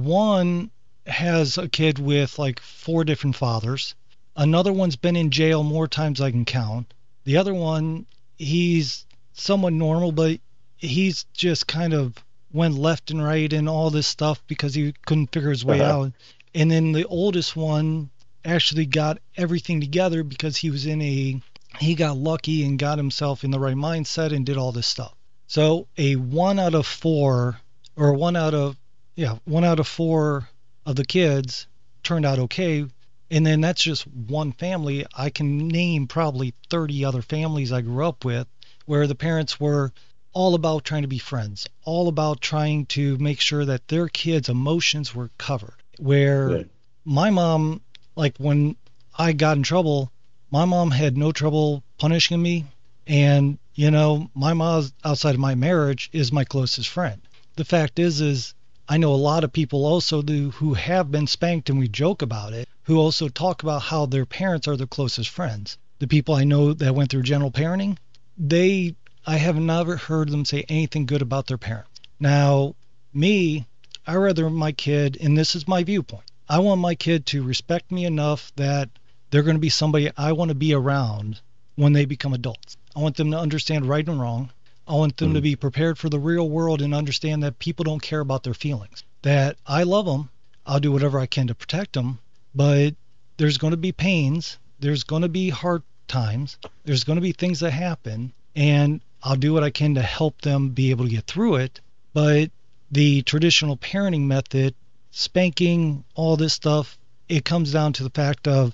one has a kid with like four different fathers. Another one's been in jail more times than I can count. The other one, he's somewhat normal, but he's just kind of went left and right and all this stuff because he couldn't figure his way Uh-huh. out. And then the oldest one actually got everything together because he was in a, he got lucky and got himself in the right mindset and did all this stuff. So a one out of four, or one out of, yeah, one out of four of the kids turned out okay. And then that's just one family. I can name probably thirty other families I grew up with where the parents were all about trying to be friends, all about trying to make sure that their kids' emotions were covered. Where Right. my mom, like when I got in trouble, my mom had no trouble punishing me. And, you know, my mom outside of my marriage is my closest friend. The fact is, is I know a lot of people also do who have been spanked, and we joke about it, who also talk about how their parents are their closest friends. The people I know that went through gentle parenting, they, I have never heard them say anything good about their parents. Now, me, I rather my kid, and this is my viewpoint, I want my kid to respect me enough that they're going to be somebody I want to be around when they become adults. I want them to understand right and wrong. I want them Mhm. to be prepared for the real world and understand that people don't care about their feelings. That I love them. I'll do whatever I can to protect them. But there's going to be pains. There's going to be hard times. There's going to be things that happen. And I'll do what I can to help them be able to get through it. But the traditional parenting method, spanking, all this stuff, it comes down to the fact of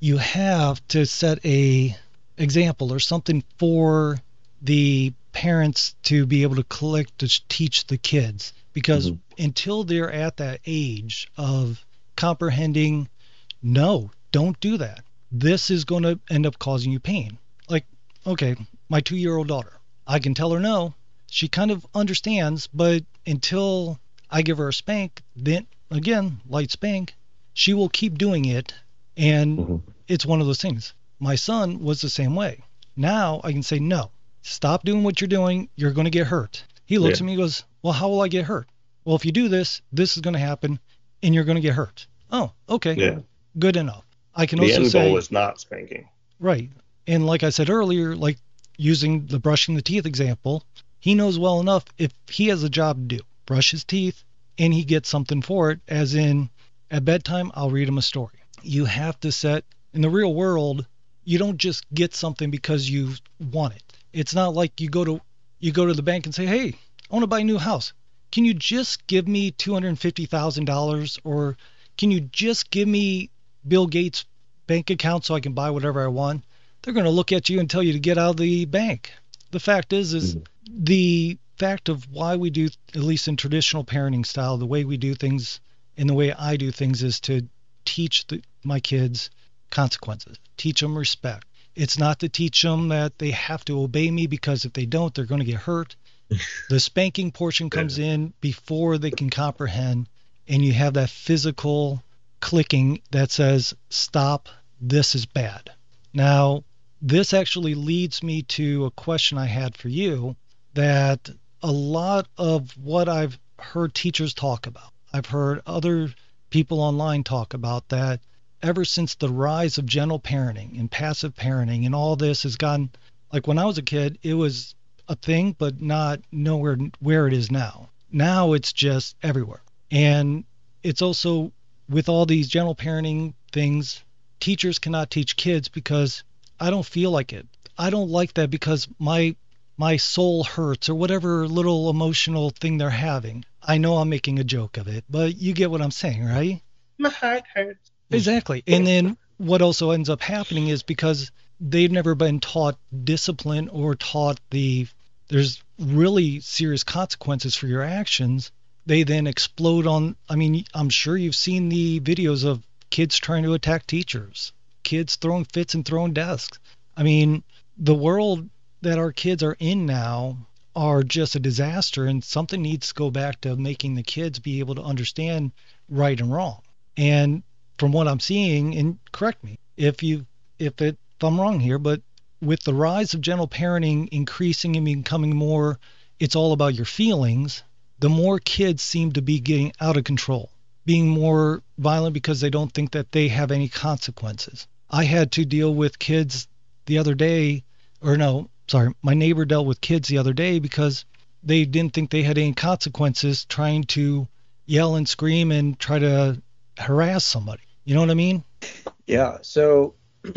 you have to set a example or something for the parents to be able to collect to teach the kids, because mm-hmm. until they're at that age of comprehending, no, don't do that. This is going to end up causing you pain. Like, okay, my two-year-old daughter, I can tell her no. She kind of understands, but until I give her a spank, then again, light spank, she will keep doing it. And mm-hmm. it's one of those things. My son was the same way. Now I can say, no, stop doing what you're doing. You're going to get hurt. He looks yeah. at me and goes, well, how will I get hurt? Well, if you do this, this is going to happen and you're going to get hurt. Oh, okay. Yeah. Good enough. I can the also end say, goal is not spanking. Right. And like I said earlier, like using the brushing the teeth example, he knows well enough if he has a job to do, brush his teeth, and he gets something for it, as in at bedtime, I'll read him a story. You have to set, in the real world, you don't just get something because you want it. It's not like you go to you go to the bank and say, hey, I want to buy a new house. Can you just give me two hundred fifty thousand dollars, or can you just give me Bill Gates' bank account so I can buy whatever I want? They're going to look at you and tell you to get out of the bank. The fact is, is mm-hmm. the fact of why we do, at least in traditional parenting style, the way we do things and the way I do things is to teach the, my kids consequences, teach them respect. It's not to teach them that they have to obey me, because if they don't, they're going to get hurt. The spanking portion comes in before they can comprehend, and you have that physical clicking that says, stop, this is bad. Now, this actually leads me to a question I had for you, that a lot of what I've heard teachers talk about, I've heard other people online talk about, that ever since the rise of gentle parenting and passive parenting and all this has gone, like when I was a kid, it was a thing, but not nowhere where it is now. Now it's just everywhere. And it's also with all these gentle parenting things, teachers cannot teach kids because I don't feel like it. I don't like that because my my soul hurts, or whatever little emotional thing they're having. I know I'm making a joke of it, but you get what I'm saying, right? My heart hurts. Exactly. And then what also ends up happening is because they've never been taught discipline or taught the there's really serious consequences for your actions, they then explode on, I mean, I'm sure you've seen the videos of kids trying to attack teachers, kids throwing fits and throwing desks. I mean, the world that our kids are in now are just a disaster, and something needs to go back to making the kids be able to understand right and wrong. And from what I'm seeing, and correct me if you if it if I'm wrong here, but with the rise of gentle parenting increasing and becoming more, it's all about your feelings, the more kids seem to be getting out of control, being more violent because they don't think that they have any consequences. I had to deal with kids the other day, or no, sorry, my neighbor dealt with kids the other day because they didn't think they had any consequences trying to yell and scream and try to harass somebody. You know what I mean? Yeah. So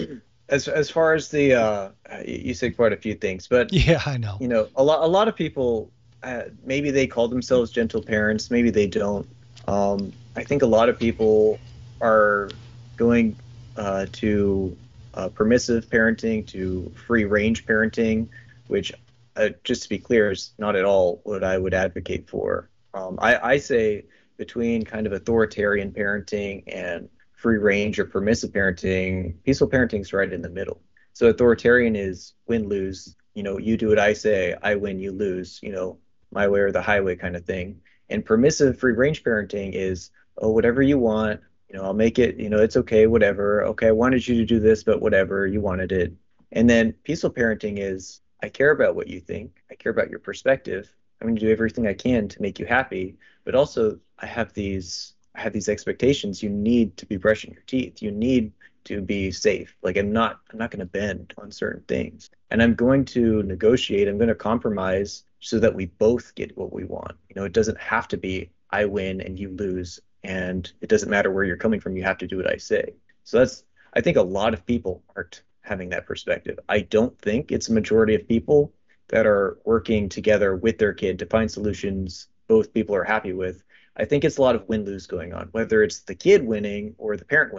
as as far as the, uh, you said quite a few things, but yeah, I know. You know, a lot a lot of people, uh, maybe they call themselves gentle parents, maybe they don't. Um, I think a lot of people are going uh, to uh, permissive parenting, to free range parenting, which, uh, just to be clear, is not at all what I would advocate for. Um, I, I say between kind of authoritarian parenting and free range or permissive parenting, peaceful parenting is right in the middle. So authoritarian is win-lose. You know, you do what I say, I win, you lose. You know, my way or the highway kind of thing. And permissive free range parenting is, oh, whatever you want, you know, I'll make it, you know, it's okay, whatever. Okay, I wanted you to do this, but whatever, you wanted it. And then peaceful parenting is, I care about what you think. I care about your perspective. I'm going to do everything I can to make you happy. But also, I have these I have these expectations. You need to be brushing your teeth. You need to be safe. Like I'm not I'm not going to bend on certain things. And I'm going to negotiate. I'm going to compromise so that we both get what we want. You know, it doesn't have to be I win and you lose. And it doesn't matter where you're coming from. You have to do what I say. So that's, I think a lot of people aren't having that perspective. I don't think it's a majority of people that are working together with their kid to find solutions both people are happy with. I think it's a lot of win-lose going on, whether it's the kid winning or the parent winning.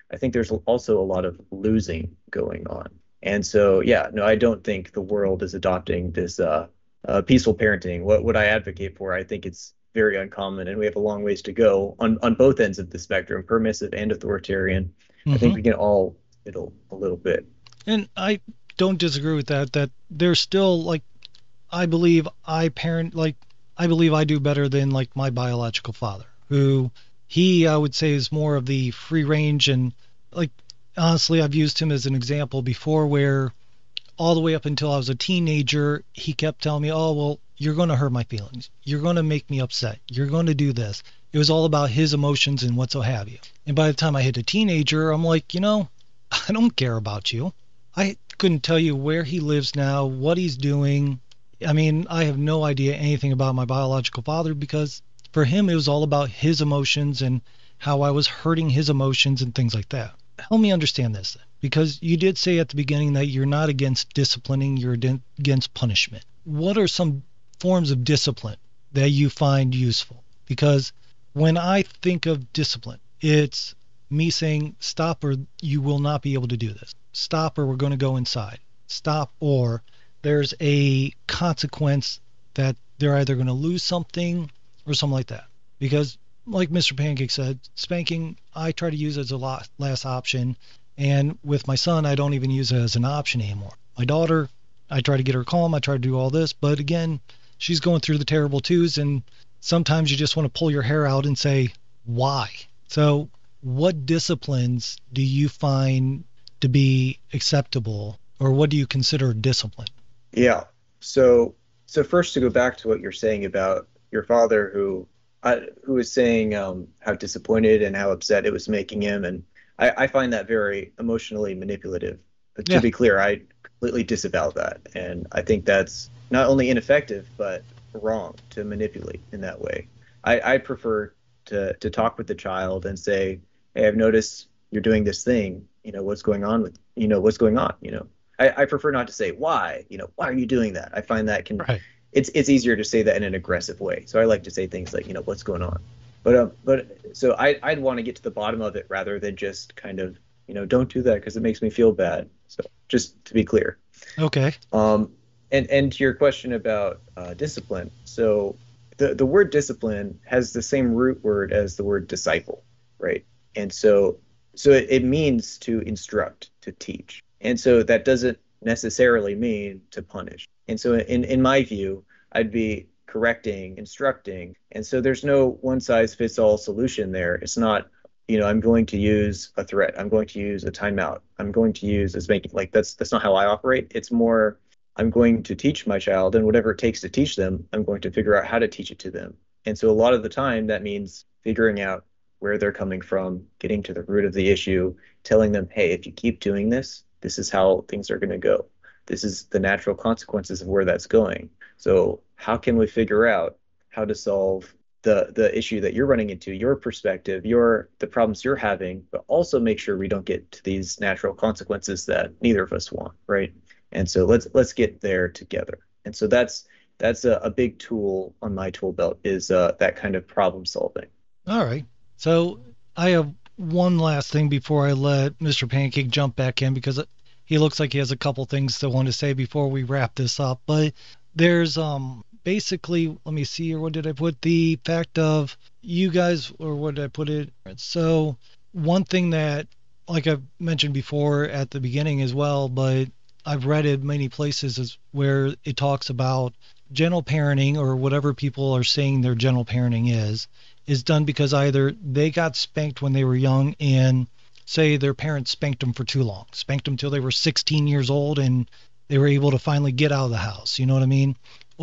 I think there's also a lot of losing going on. And so, yeah, no, I don't think the world is adopting this uh, uh, peaceful parenting. What what I advocate for, I think it's very uncommon, and we have a long ways to go on on both ends of the spectrum, permissive and authoritarian. Mm-hmm. I think we can all middle a little bit. And I don't disagree with that. That there's still like, I believe I parent like I believe I do better than like my biological father, who he I would say is more of the free range, and like honestly, I've used him as an example before where all the way up until I was a teenager, he kept telling me, oh, well, you're going to hurt my feelings. You're going to make me upset. You're going to do this. It was all about his emotions and what so have you. And by the time I hit a teenager, I'm like, you know, I don't care about you. I couldn't tell you where he lives now, what he's doing. I mean, I have no idea anything about my biological father because for him, it was all about his emotions and how I was hurting his emotions and things like that. Help me understand this, because you did say at the beginning that you're not against disciplining, you're against punishment. What are some forms of discipline that you find useful? Because when I think of discipline, it's me saying, stop or you will not be able to do this. Stop or we're going to go inside. Stop or there's a consequence that they're either going to lose something or something like that. Because like Mister Pancake said, spanking, I try to use as a last option. And with my son, I don't even use it as an option anymore. My daughter, I try to get her calm. I try to do all this. But again, she's going through the terrible twos. And sometimes you just want to pull your hair out and say, why? So what disciplines do you find to be acceptable, or what do you consider discipline? Yeah. So, so first to go back to what you're saying about your father who I, who was saying um, how disappointed and how upset it was making him. And I, I find that very emotionally manipulative. But to yeah. be clear, I completely disavow that. And I think that's not only ineffective, but wrong to manipulate in that way. I, I prefer to, to talk with the child and say, hey, I've noticed you're doing this thing. You know, what's going on with, you know, what's going on? You know, I, I prefer not to say why, you know, why are you doing that? I find that can right. It's it's easier to say that in an aggressive way. So I like to say things like, you know, what's going on? But um, but so I I'd want to get to the bottom of it rather than just kind of, you know, don't do that because it makes me feel bad. So just to be clear. Okay. Um, and and to your question about uh, discipline. So the the word discipline has the same root word as the word disciple, right? And so so it, it means to instruct, to teach, and so that doesn't necessarily mean to punish. And so in, in my view, I'd be correcting, instructing. And so there's no one size fits all solution there. It's not, you know, I'm going to use a threat. I'm going to use a timeout. I'm going to use a spanking. Like that's that's not how I operate. It's more, I'm going to teach my child, and whatever it takes to teach them, I'm going to figure out how to teach it to them. And so a lot of the time that means figuring out where they're coming from, getting to the root of the issue, telling them, hey, if you keep doing this, this is how things are going to go. This is the natural consequences of where that's going. So how can we figure out how to solve the the issue that you're running into, your perspective, your the problems you're having, but also make sure we don't get to these natural consequences that neither of us want, right? And so let's let's get there together. And so that's that's a, a big tool on my tool belt is uh, that kind of problem solving. All right. So I have one last thing before I let Mister Pancake jump back in, because he looks like he has a couple things to want to say before we wrap this up. But there's um basically, let me see here, what did I put? The fact of you guys, or what did I put it? So one thing that, like I've mentioned before at the beginning as well, but I've read it many places is where it talks about gentle parenting, or whatever people are saying their gentle parenting is, is done because either they got spanked when they were young, and say their parents spanked them for too long, spanked them till they were sixteen years old and they were able to finally get out of the house. You know what I mean?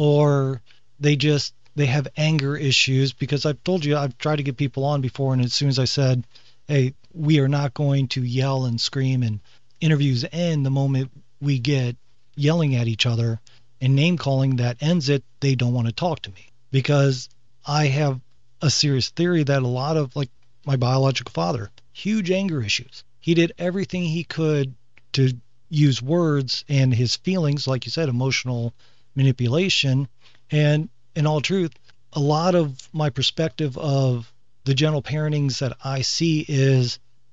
Or they just, they have anger issues, because I've told you, I've tried to get people on before, and as soon as I said, hey, we are not going to yell and scream, and interviews end the moment we get yelling at each other and name calling, that ends it, they don't want to talk to me. Because I have a serious theory that a lot of, like my biological father, huge anger issues. He did everything he could to use words and his feelings, like you said, emotional manipulation. And in all truth, a lot of my perspective of the gentle parentings that I see is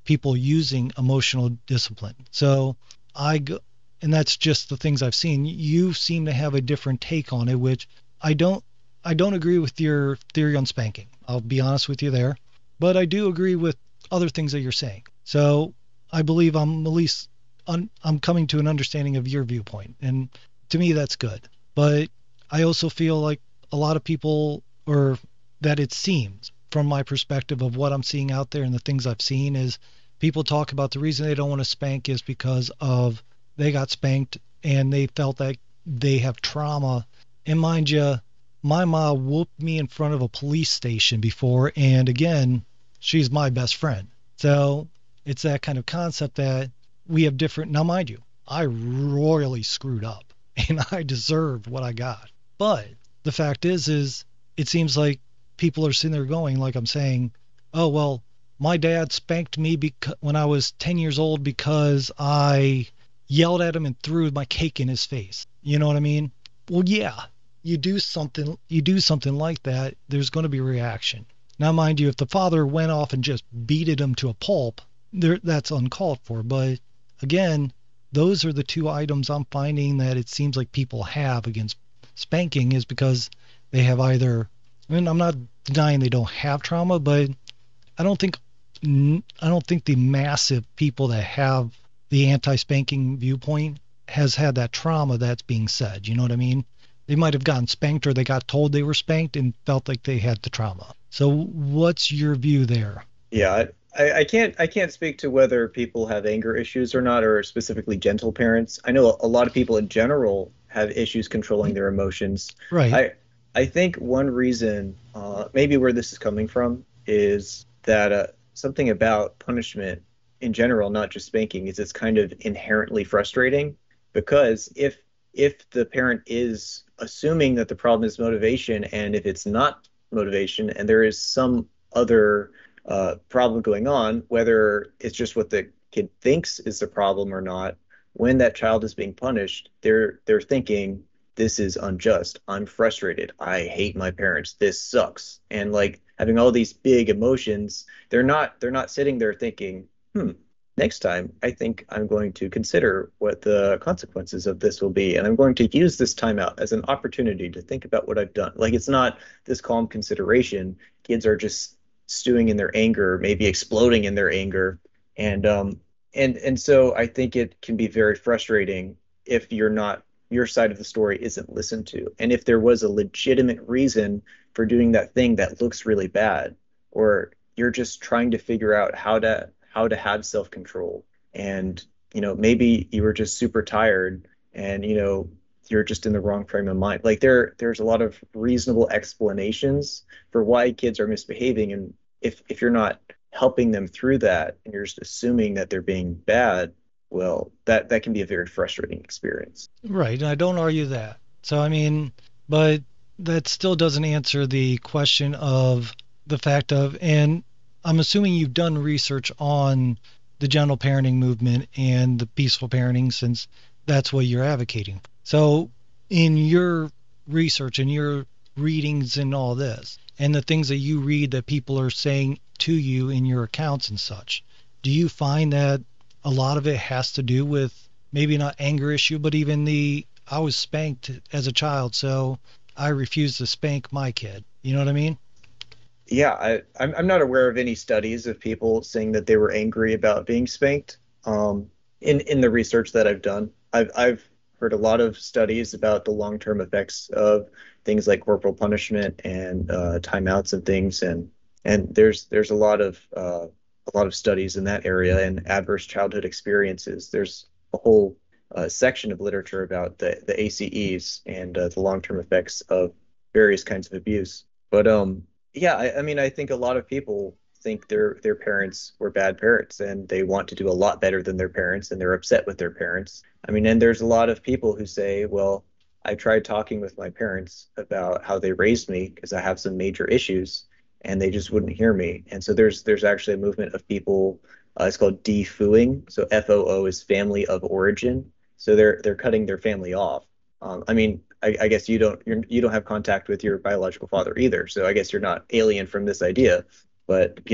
people using emotional discipline. So I go, and that's just the things I've seen. You seem to have a different take on it, which I don't I don't agree with your theory on spanking. I'll be honest with you there, but I do agree with other things that you're saying. So I believe I'm at least un, I'm coming to an understanding of your viewpoint, and to me that's good. But I also feel like a lot of people, or that it seems from my perspective of what I'm seeing out there and the things I've seen, is people talk about the reason they don't want to spank is because of they got spanked and they felt that they have trauma. And mind you, my mom whooped me in front of a police station before, and again, she's my best friend. So it's that kind of concept that we have different. Now, mind you, I royally screwed up and I deserved what I got. But the fact is, is it seems like people are sitting there going, like I'm saying, oh, well, my dad spanked me because when I was ten years old because I yelled at him and threw my cake in his face. You know what I mean? Well, yeah, you do something, you do something like that, there's going to be a reaction. Now, mind you, if the father went off and just beated him to a pulp, there, that's uncalled for. But again, those are the two items I'm finding that it seems like people have against spanking, is because they have either, I mean, I'm not denying they don't have trauma, but I don't think, I don't think the massive people that have the anti-spanking viewpoint has had that trauma that's being said. You know what I mean? They might have gotten spanked, or they got told they were spanked and felt like they had the trauma. So what's your view there? Yeah, I, I can't I can't speak to whether people have anger issues or not, or specifically gentle parents. I know a lot of people in general have issues controlling their emotions. Right. I I think one reason, uh, maybe where this is coming from, is that uh, something about punishment in general, not just spanking, is it's kind of inherently frustrating, because if if the parent is assuming that the problem is motivation, and if it's not motivation and there is some other uh, problem going on, whether it's just what the kid thinks is the problem or not, when that child is being punished, they're they're thinking, this is unjust, I'm frustrated, I hate my parents, this sucks. And like having all these big emotions, they're not they're not sitting there thinking, hmm, next time I think I'm going to consider what the consequences of this will be, and I'm going to use this timeout as an opportunity to think about what I've done. Like, it's not this calm consideration. Kids are just stewing in their anger, maybe exploding in their anger. And um and and so I think it can be very frustrating if you're not your side of the story isn't listened to. And if there was a legitimate reason for doing that thing that looks really bad, or you're just trying to figure out how to how to have self-control, and you know, maybe you were just super tired, and you know, you're just in the wrong frame of mind. Like there there's a lot of reasonable explanations for why kids are misbehaving, and if if you're not helping them through that and you're just assuming that they're being bad, well, that that can be a very frustrating experience. Right, and I don't argue that. So I mean, but that still doesn't answer the question of the fact of, and I'm assuming you've done research on the gentle parenting movement and the peaceful parenting, since that's what you're advocating. So in your research and your readings and all this, and the things that you read that people are saying to you in your accounts and such, do you find that a lot of it has to do with maybe not anger issue, but even the, I was spanked as a child, so I refuse to spank my kid. You know what I mean? Yeah, I, I'm I'm not aware of any studies of people saying that they were angry about being spanked. Um, in in the research that I've done, I've I've heard a lot of studies about the long-term effects of things like corporal punishment and uh, timeouts and things, and and there's there's a lot of uh, a lot of studies in that area, and adverse childhood experiences. There's a whole uh, section of literature about the the A C Es and uh, the long-term effects of various kinds of abuse. But um. Yeah, I, I mean, I think a lot of people think their their parents were bad parents, and they want to do a lot better than their parents, and they're upset with their parents. I mean, and there's a lot of people who say, well, I tried talking with my parents about how they raised me because I have some major issues, and they just wouldn't hear me. And so there's there's actually a movement of people, uh, it's called defooing. So F O O is family of origin. So they're they're cutting their family off. Um, I mean, I, I guess you don't you're, you don't have contact with your biological father either, so I guess you're not alien from this idea. But you know,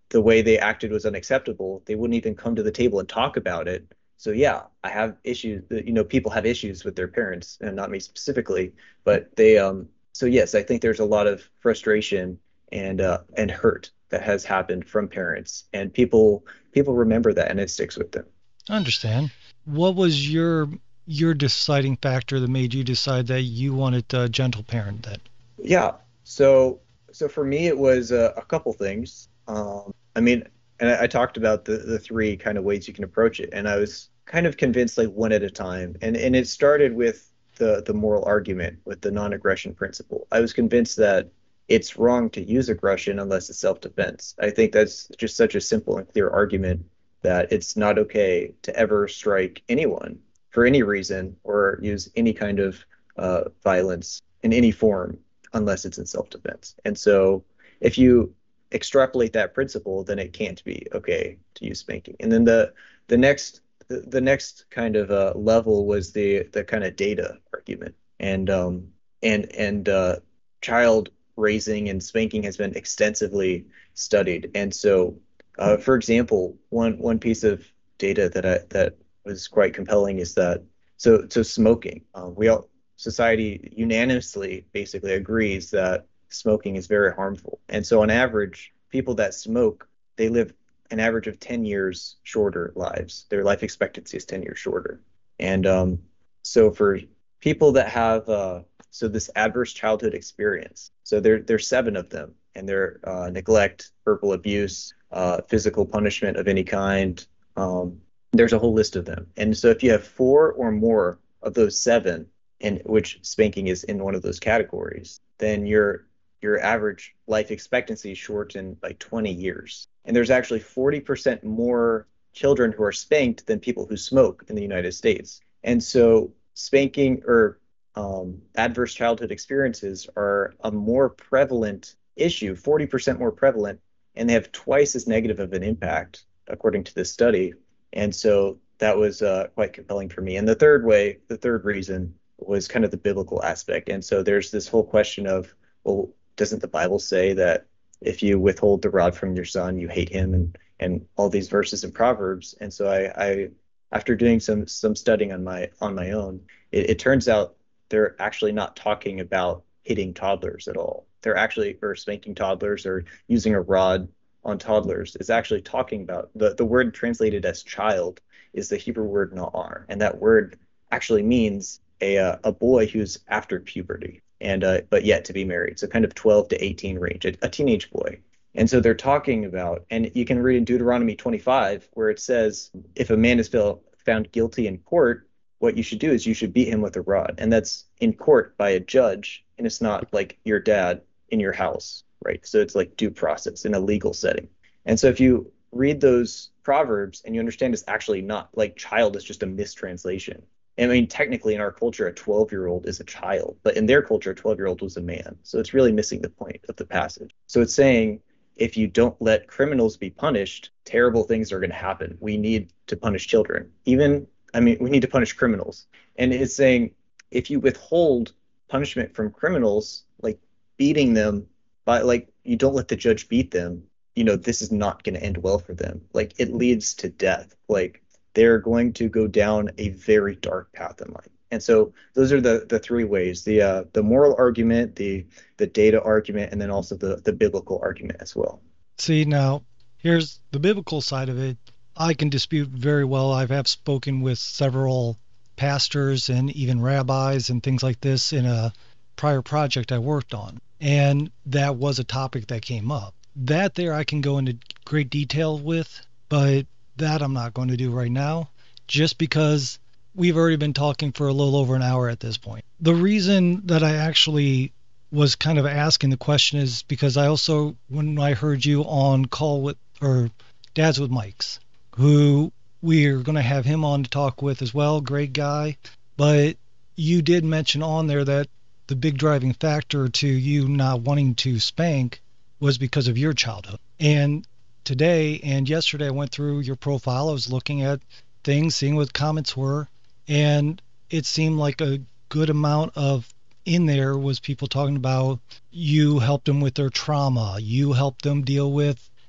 the way they acted was unacceptable, they wouldn't even come to the table and talk about it. So yeah, I have issues. You know, people have issues with their parents, and not me specifically, but they. Um, so yes, I think there's a lot of frustration and uh, and hurt that has happened from parents, and people people remember that, and it sticks with them. I understand. What was your your deciding factor that made you decide that you wanted a gentle parent then? Yeah. So so for me, it was uh, a couple things. Um, I mean, and I, I talked about the the three kind of ways you can approach it, and I was kind of convinced like one at a time, and and it started with the the moral argument with the non-aggression principle. I was convinced that it's wrong to use aggression unless it's self-defense. I think that's just such a simple and clear argument that it's not okay to ever strike anyone for any reason or use any kind of uh, violence in any form unless it's in self-defense. And so if you extrapolate that principle, then it can't be okay to use spanking. And then the the next the, the next kind of uh, level was the the kind of data argument. And um and and uh, child raising and spanking has been extensively studied. And so, uh, for example, one one piece of data that I, that was quite compelling is that so so smoking. Uh, we all society unanimously basically agrees that smoking is very harmful. And so, on average, people that smoke, they live an average of ten years shorter lives. Their life expectancy is ten years shorter. And um, so, for people that have uh, so this adverse childhood experience. So there there's seven of them, and they're uh, neglect, verbal abuse, uh, physical punishment of any kind. Um, there's a whole list of them. And so if you have four or more of those seven, in which spanking is in one of those categories, then your your average life expectancy is shortened by twenty years. And there's actually forty percent more children who are spanked than people who smoke in the United States. And so spanking or Um, adverse childhood experiences are a more prevalent issue, forty percent more prevalent, and they have twice as negative of an impact, according to this study. And so that was uh, quite compelling for me. And the third way, the third reason was kind of the biblical aspect. And so there's this whole question of, well, doesn't the Bible say that if you withhold the rod from your son, you hate him, and and all these verses in Proverbs? And so I, I after doing some some studying on my on my own, it, it turns out they're actually not talking about hitting toddlers at all. They're actually, or spanking toddlers or using a rod on toddlers. It's actually talking about, the, the word translated as child is the Hebrew word na'ar. And that word actually means a uh, a boy who's after puberty, and uh, but yet to be married. So kind of twelve to eighteen range, a, a teenage boy. And so they're talking about, and you can read in Deuteronomy twenty-five, where it says, if a man is found guilty in court, what you should do is you should beat him with a rod. And that's in court by a judge, and it's not like your dad in your house, right? So it's like due process in a legal setting. And so if you read those Proverbs and you understand it's actually not, like child is just a mistranslation. I mean, technically in our culture, a twelve-year-old is a child, but in their culture, a twelve-year-old was a man. So it's really missing the point of the passage. So it's saying, if you don't let criminals be punished, terrible things are going to happen. We need to punish children. Even I mean, we need to punish criminals. And it's saying, if you withhold punishment from criminals, like beating them, by like you don't let the judge beat them, you know, this is not going to end well for them. Like it leads to death. Like they're going to go down a very dark path in life. And so those are the the three ways: the uh, the moral argument, the the data argument, and then also the the biblical argument as well. See, now here's the biblical side of it. I can dispute very well. I have spoken with several pastors and even rabbis and things like this in a prior project I worked on. And that was a topic that came up. That there I can go into great detail with, but that I'm not going to do right now, just because we've already been talking for a little over an hour at this point. The reason that I actually was kind of asking the question is because I also, when I heard you on call with, or Dads with Mics, who we're going to have him on to talk with as well. Great guy. But you did mention on there that the big driving factor to you not wanting to spank was because of your childhood. And today and yesterday I went through your profile. I was looking at things, seeing what comments were, and it seemed like a good amount of in there was people talking about you helped them with their trauma. You helped them deal with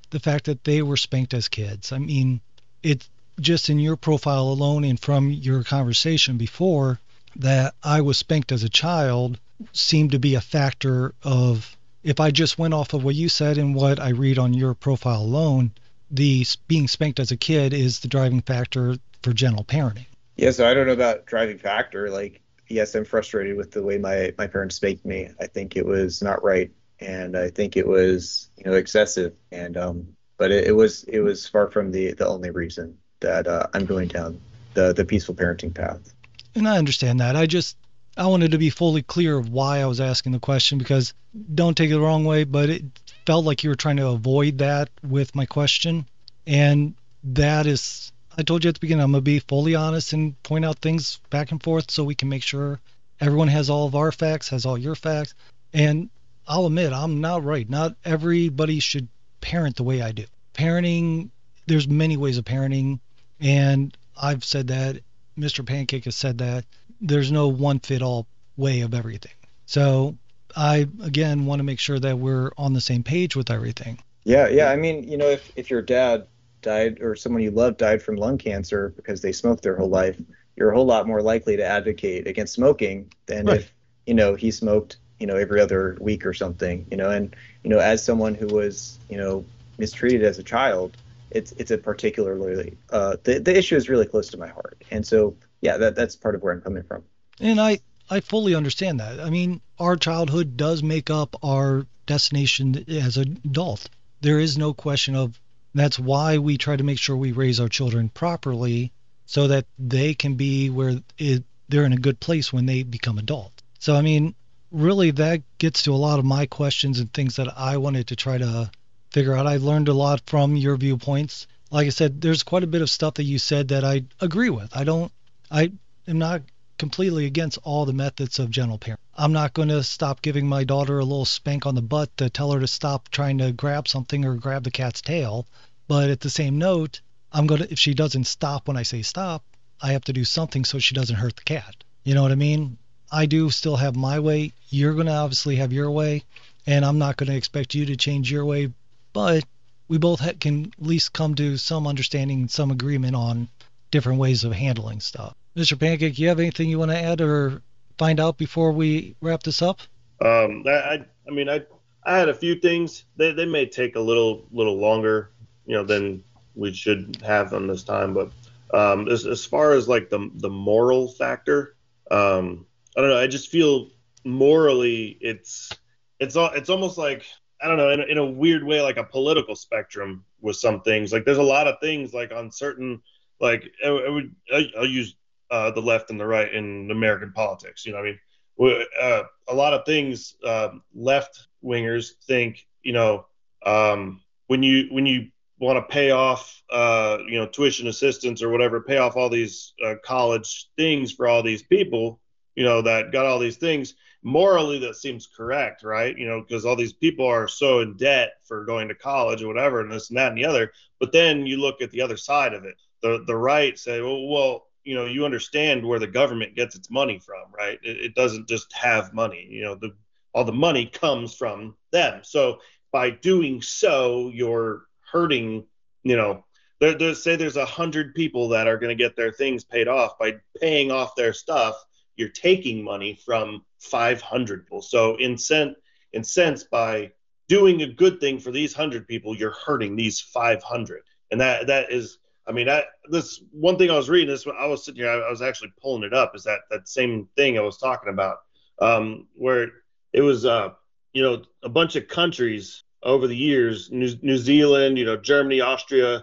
the fact that they were spanked as kids. I mean, it's just in your profile alone and from your conversation before that I was spanked as a child seemed to be a factor of, if I just went off of what you said and what I read on your profile alone, the being spanked as a kid is the driving factor for gentle parenting. Yeah, so I don't know about driving factor. Like, yes, I'm frustrated with the way my, my parents spanked me. I think it was not right, and I think it was, you know, excessive. And um, but it, it was it was far from the, the only reason that uh, I'm going down the the peaceful parenting path. And I understand that. I just I wanted to be fully clear of why I was asking the question, because don't take it the wrong way, but it felt like you were trying to avoid that with my question, and that is. I told you at the beginning, I'm going to be fully honest and point out things back and forth so we can make sure everyone has all of our facts, has all your facts. And I'll admit, I'm not right. Not everybody should parent the way I do. Parenting, there's many ways of parenting. And I've said that. Mister Pancake has said that. There's no one fit all way of everything. So I, again, want to make sure that we're on the same page with everything. Yeah, yeah. I mean, you know, if, if your dad died or someone you love died from lung cancer because they smoked their whole life, you're a whole lot more likely to advocate against smoking than right. if, you know, he smoked, you know, every other week or something, you know, and, you know, as someone who was, you know, mistreated as a child, it's, it's a particularly, uh, the, the issue is really close to my heart. And so, yeah, that, that's part of where I'm coming from. And I, I fully understand that. I mean, our childhood does make up our destination as an adult. There is no question of. That's why we try to make sure we raise our children properly so that they can be where it, they're in a good place when they become adults. So, I mean, really that gets to a lot of my questions and things that I wanted to try to figure out. I learned a lot from your viewpoints. Like I said, there's quite a bit of stuff that you said that I agree with. I don't, I am not completely against all the methods of gentle parenting. I'm not going to stop giving my daughter a little spank on the butt to tell her to stop trying to grab something or grab the cat's tail. But at the same note, I'm going to, if she doesn't stop when I say stop, I have to do something so she doesn't hurt the cat. You know what I mean? I do still have my way. You're going to obviously have your way, and I'm not going to expect you to change your way, but we both ha- can at least come to some understanding, some agreement on different ways of handling stuff. Mister Pancake, you have anything you want to add or find out before we wrap this up? Um, I, I mean, I, I had a few things. They, they may take a little, little longer, you know, than we should have on this time. But um, as, as far as like the, the moral factor, um, I don't know. I just feel morally, it's, it's, it's almost like, I don't know, in a, in a weird way, like a political spectrum with some things. Like there's a lot of things like on certain, like I, I would, I, I'll use uh, the left and the right in American politics. You know what I mean? Uh, a lot of things uh, left wingers think, you know, um, when you, when you want to pay off, uh, you know, tuition assistance or whatever, pay off all these uh, college things for all these people, you know, that got all these things. Morally, that seems correct, right? You know, because all these people are so in debt for going to college or whatever, and this and that and the other. But then you look at the other side of it. The the right say, well, well, you know, you understand where the government gets its money from, right? It, it doesn't just have money. You know, the all the money comes from them. So by doing so, you're hurting. You know, there, there, say there's a hundred people that are going to get their things paid off by paying off their stuff. You're taking money from five hundred people. So in sense, in sense, by doing a good thing for these one hundred people, you're hurting these five hundred. And that that is, I mean, I, this one thing I was reading, this I was sitting here, I, I was actually pulling it up, is that that same thing I was talking about, um, where it was, uh, you know, a bunch of countries over the years, New, New Zealand, you know, Germany, Austria,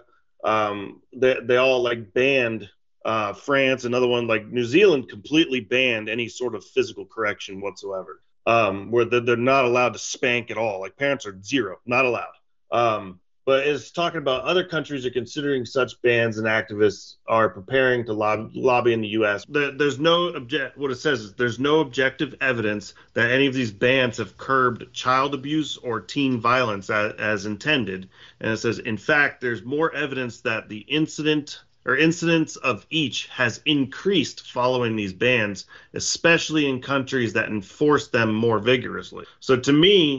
um, they, they all like banned Uh, France, another one, like New Zealand completely banned any sort of physical correction whatsoever, um, where they're, they're not allowed to spank at all. Like parents are zero, not allowed. Um, but it's talking about other countries are considering such bans, and activists are preparing to lob- lobby in the U S. There, there's no object. What it says is there's no objective evidence that any of these bans have curbed child abuse or teen violence as, as intended. And it says, in fact, there's more evidence that the incident or incidence of each has increased following these bans, especially in countries that enforce them more vigorously. So to me,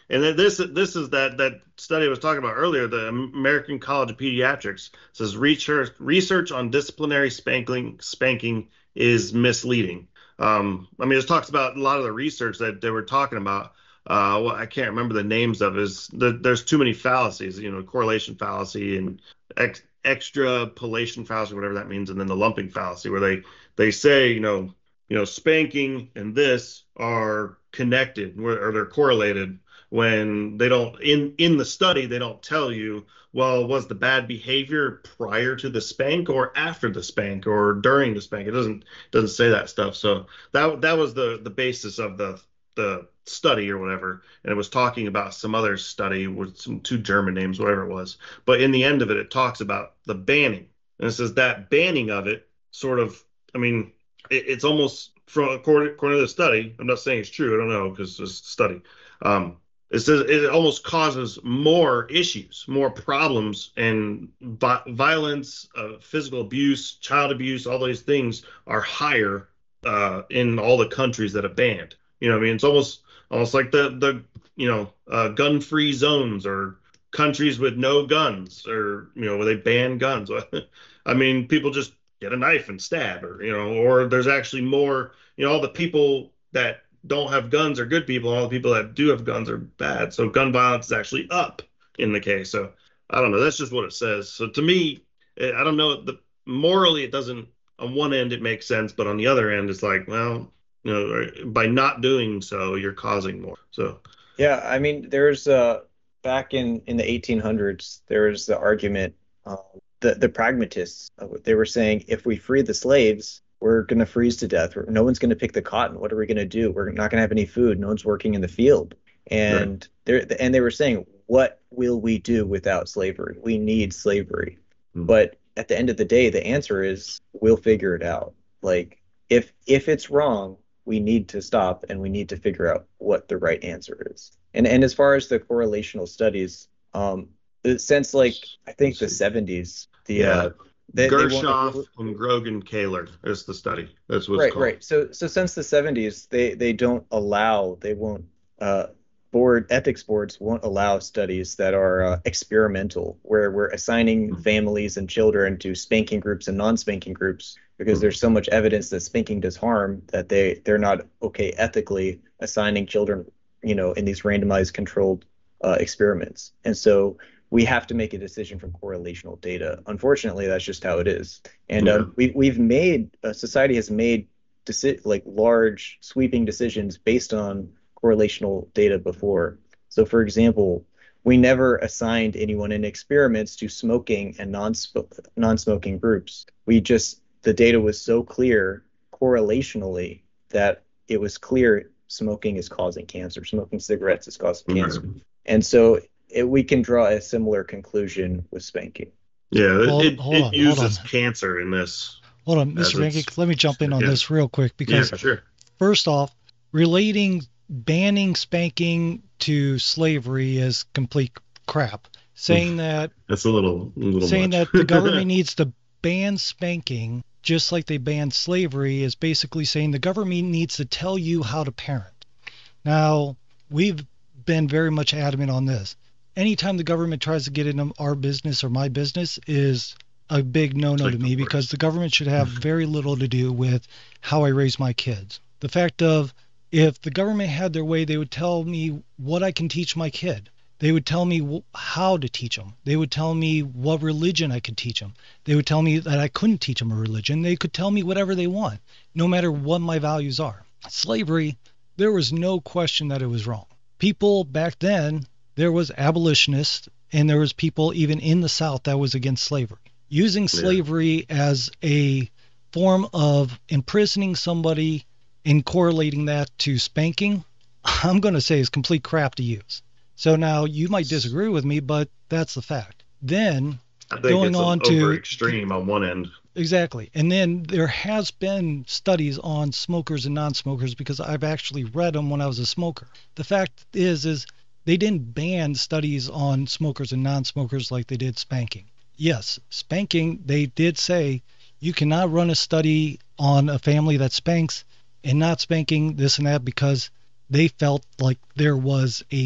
And then this this is that that study I was talking about earlier. The American College of Pediatrics says research research on disciplinary spanking spanking is misleading. Um, I mean, it talks about a lot of the research that they were talking about. Uh, well, I can't remember the names of it. Is the, there's too many fallacies, you know, correlation fallacy and ex, extrapolation fallacy, whatever that means, and then the lumping fallacy, where they they say, you know, you know, spanking and this are connected or they're correlated, when they don't, in in the study they don't tell you, well, was the bad behavior prior to the spank or after the spank or during the spank. It doesn't doesn't say that stuff. So that that was the the basis of the the study or whatever, and it was talking about some other study with some two German names, whatever it was. But in the end of it, it talks about the banning, and it says that banning of it sort of, I mean, it, it's almost, from according, according to the study, I'm not saying it's true, I don't know, because it's a study. Um, it says it almost causes more issues, more problems, and vi- violence, uh, physical abuse, child abuse, all those things are higher uh, in all the countries that have banned. You know what I mean? It's almost almost like the the you know uh, gun-free zones or countries with no guns, or you know where they ban guns. I mean, people just get a knife and stab, or you know, or there's actually more. You know, all the people that don't have guns are good people, and all the people that do have guns are bad. So gun violence is actually up in the case. So I don't know. That's just what it says. So to me, I don't know. The morally, it doesn't. On one end, it makes sense, but on the other end, it's like, well, you know, by not doing so, you're causing more. So, yeah, I mean, there's uh back in in the eighteen hundreds, there was the argument, um, the the pragmatists, uh, they were saying, if we free the slaves, we're going to freeze to death. No one's going to pick the cotton. What are we going to do? We're not going to have any food. No one's working in the field. And right. they and they were saying, what will we do without slavery? We need slavery. Mm-hmm. But at the end of the day, the answer is, we'll figure it out. Like, if if it's wrong, we need to stop and we need to figure out what the right answer is. And and as far as the correlational studies, um, since like I think the seventies, the yeah. uh, they, Gershoff they and Grogan Kaler is the study. That's what's right, called. Right, right. So so since the seventies, they they don't allow, they won't uh, board ethics boards won't allow studies that are uh, experimental, where we're assigning mm-hmm. families and children to spanking groups and non-spanking groups, because mm-hmm. there's so much evidence that spanking does harm that they they're not okay ethically assigning children, you know, in these randomized controlled uh, experiments. And so we have to make a decision from correlational data. Unfortunately, that's just how it is. And yeah. um, we we've made uh, society has made deci- like large sweeping decisions based on correlational data before. So, for example, we never assigned anyone in experiments to smoking and non non-smoking groups. We just, the data was so clear correlationally that it was clear smoking is causing cancer. Smoking cigarettes is causing mm-hmm. cancer. And so it, we can draw a similar conclusion with spanking. Yeah, hold, it, hold it on, uses cancer in this. Hold on, Mister Pancake, let me jump in on yeah. this real quick, because yeah, sure. first off, relating banning spanking to slavery is complete crap. Saying that that's a little, a little saying much. that the government needs to ban spanking just like they banned slavery is basically saying the government needs to tell you how to parent. Now, we've been very much adamant on this. Anytime the government tries to get into our business or my business is a big no-no like to me, because the government should have very little to do with how I raise my kids. The fact of, if the government had their way, they would tell me what I can teach my kid. They would tell me how to teach them. They would tell me what religion I could teach them. They would tell me that I couldn't teach them a religion. They could tell me whatever they want, no matter what my values are. Slavery, there was no question that it was wrong. People back then, there was abolitionists, and there was people even in the South that was against slavery. Using slavery yeah. as a form of imprisoning somebody and correlating that to spanking, I'm going to say is complete crap to use. So now you might disagree with me, but that's the fact. Then I think going it's on over to extreme on one end. Exactly. And then there has been studies on smokers and non-smokers, because I've actually read them when I was a smoker. The fact is, is they didn't ban studies on smokers and non-smokers like they did spanking. Yes, spanking, they did say you cannot run a study on a family that spanks and not spanking this and that, because they felt like there was a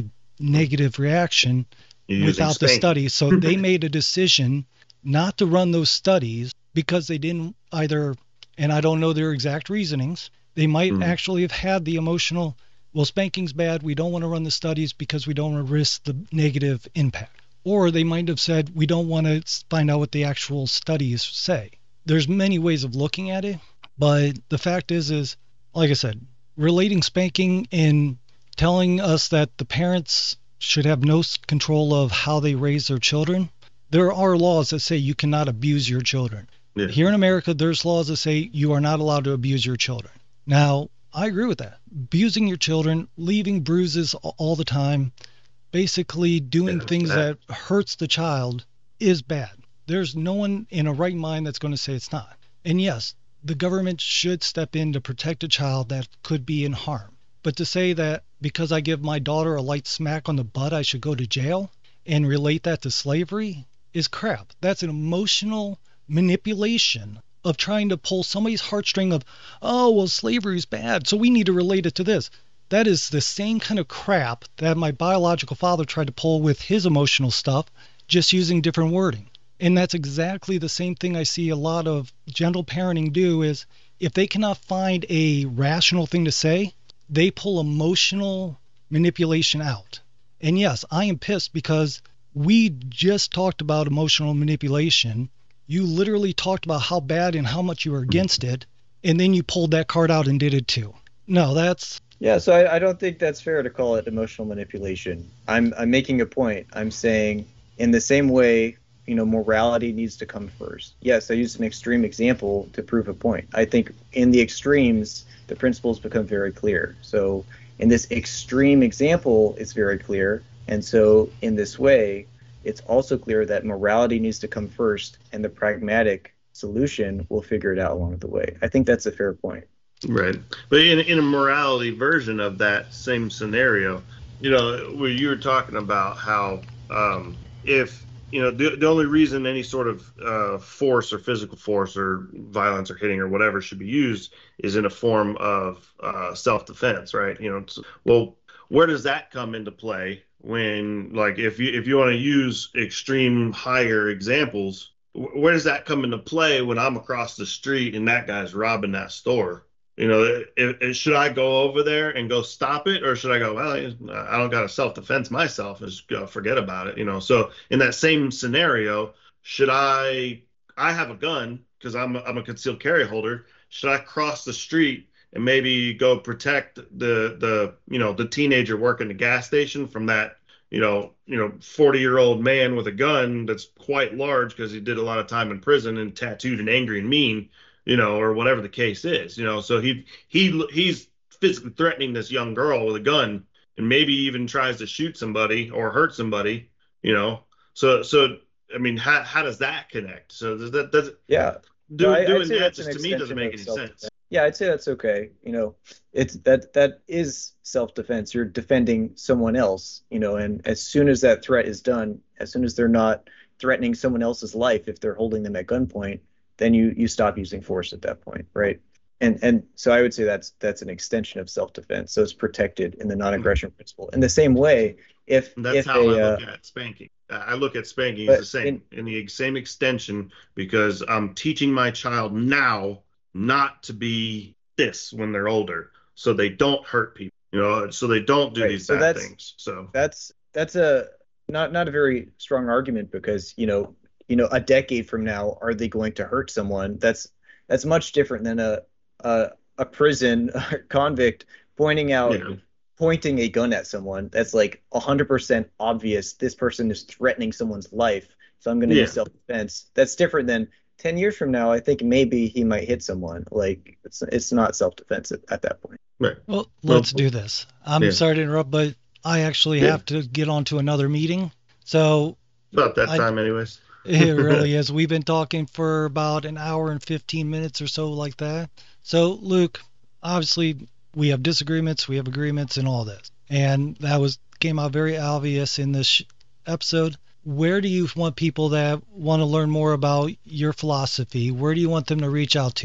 negative reaction You're without the spanking. studies. So they made a decision not to run those studies because they didn't either, and I don't know their exact reasonings, they might Mm. actually have had the emotional, well, spanking's bad, we don't want to run the studies because we don't want to risk the negative impact. Or they might have said, we don't want to find out what the actual studies say. There's many ways of looking at it, but the fact is, is, like I said, relating spanking and telling us that the parents should have no s- control of how they raise their children. There are laws that say you cannot abuse your children. Yeah. Here in America, there's laws that say you are not allowed to abuse your children. Now, I agree with that. Abusing your children, leaving bruises a- all the time, basically doing Yeah, things bad. that hurts the child is bad. There's no one in a right mind that's going to say it's not. And yes, the government should step in to protect a child that could be in harm. But to say that because I give my daughter a light smack on the butt, I should go to jail and relate that to slavery is crap. That's an emotional manipulation of trying to pull somebody's heartstring of, oh, well, slavery is bad, so we need to relate it to this. That is the same kind of crap that my biological father tried to pull with his emotional stuff, just using different wording. And that's exactly the same thing I see a lot of gentle parenting do is if they cannot find a rational thing to say, they pull emotional manipulation out. And yes, I am pissed because we just talked about emotional manipulation. You literally talked about how bad and how much you were against it, and then you pulled that card out and did it too. No, that's Yeah, so I, I don't think that's fair to call it emotional manipulation. I'm I'm making a point. I'm saying in the same way, you know, morality needs to come first. Yes, I used an extreme example to prove a point. I think in the extremes, the principles become very clear. So in this extreme example, it's very clear. And so in this way, it's also clear that morality needs to come first and the pragmatic solution will figure it out along the way. I think that's a fair point. Right. But in, in a morality version of that same scenario, you know, where you were talking about how um, if, you know, the, the only reason any sort of uh, force or physical force or violence or hitting or whatever should be used is in a form of uh, self-defense, right? You know, it's, well, where does that come into play when, like, if you if you want to use extreme higher examples, wh- where does that come into play when I'm across the street and that guy's robbing that store? You know, it, it, should I go over there and go stop it, or should I go, well, I don't got to self-defense myself and just go forget about it, you know? So in that same scenario, should I, I have a gun because I'm, a, I'm a concealed carry holder. Should I cross the street and maybe go protect the, the, you know, the teenager working the gas station from that, you know, you know, forty year old man with a gun that's quite large because he did a lot of time in prison and tattooed and angry and mean, you know, or whatever the case is, you know, so he he he's physically threatening this young girl with a gun and maybe even tries to shoot somebody or hurt somebody, you know. So so I mean, how how does that connect? So does that does Yeah. do, No, I- I'd doing say that that's just an to me doesn't extension make of any self-defense. sense. Yeah, I'd say that's okay. You know, it's that that is self-defense. You're defending someone else, you know, and as soon as that threat is done, as soon as they're not threatening someone else's life if they're holding them at gunpoint, then you you stop using force at that point, right? And and so I would say that's that's an extension of self-defense. So it's protected in the non-aggression principle. In the same way, if And that's if how a I uh, look at spanking. I I look at spanking as but the same, in, in the same extension, because I'm teaching my child now not to be this when they're older, so they don't hurt people, you know, so they don't do right, these so bad that's things. So that's that's a not not a very strong argument because you know you know a decade from now are they going to hurt someone? That's that's much different than a a, a prison convict pointing out yeah, pointing a gun at someone. That's like one hundred percent obvious this person is threatening someone's life, so I'm going to yeah, use self-defense. That's different than ten years from now I think maybe he might hit someone. Like it's it's not self-defense at, at that point. right. well, Well, let's do this. I'm yeah, sorry to interrupt, but I actually yeah. have to get on to another meeting. So About that I time, anyways. it really is. We've been talking for about an hour and fifteen minutes or so like that. So, Luke, obviously we have disagreements, we have agreements and all this. And that was came out very obvious in this sh- episode. Where do you want people that want to learn more about your philosophy? Where do you want them to reach out to you?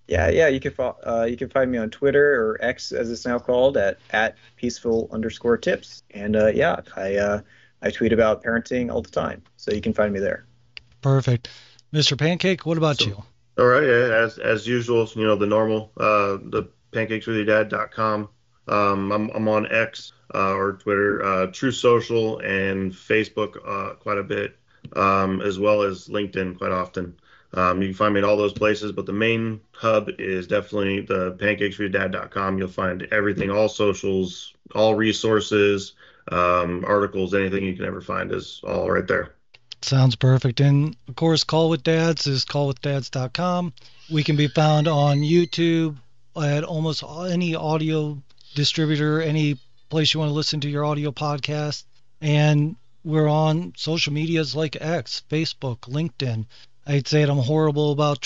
Yeah, yeah. You can fo- uh, you can find me on Twitter or X as it's now called at at peaceful underscore tips. And uh, yeah, I uh, I tweet about parenting all the time, so you can find me there. Perfect. Mister Pancake, what about So, you? all right, yeah, as as usual, you know, the normal, uh, the pancakes with your dad dot com. Um, I'm I'm on X uh, or Twitter, uh, True Social, and Facebook uh, quite a bit, um, as well as LinkedIn quite often. Um, you can find me in all those places, but the main hub is definitely the pancakes with your dad dot com. You'll find everything, all socials, all resources, um, articles, anything you can ever find is all right there. Sounds perfect. And of course, Call with Dads is call with dads dot com. We can be found on YouTube at almost any audio distributor, any place you want to listen to your audio podcast. And we're on social medias like X, Facebook, LinkedIn. I'd say I'm horrible about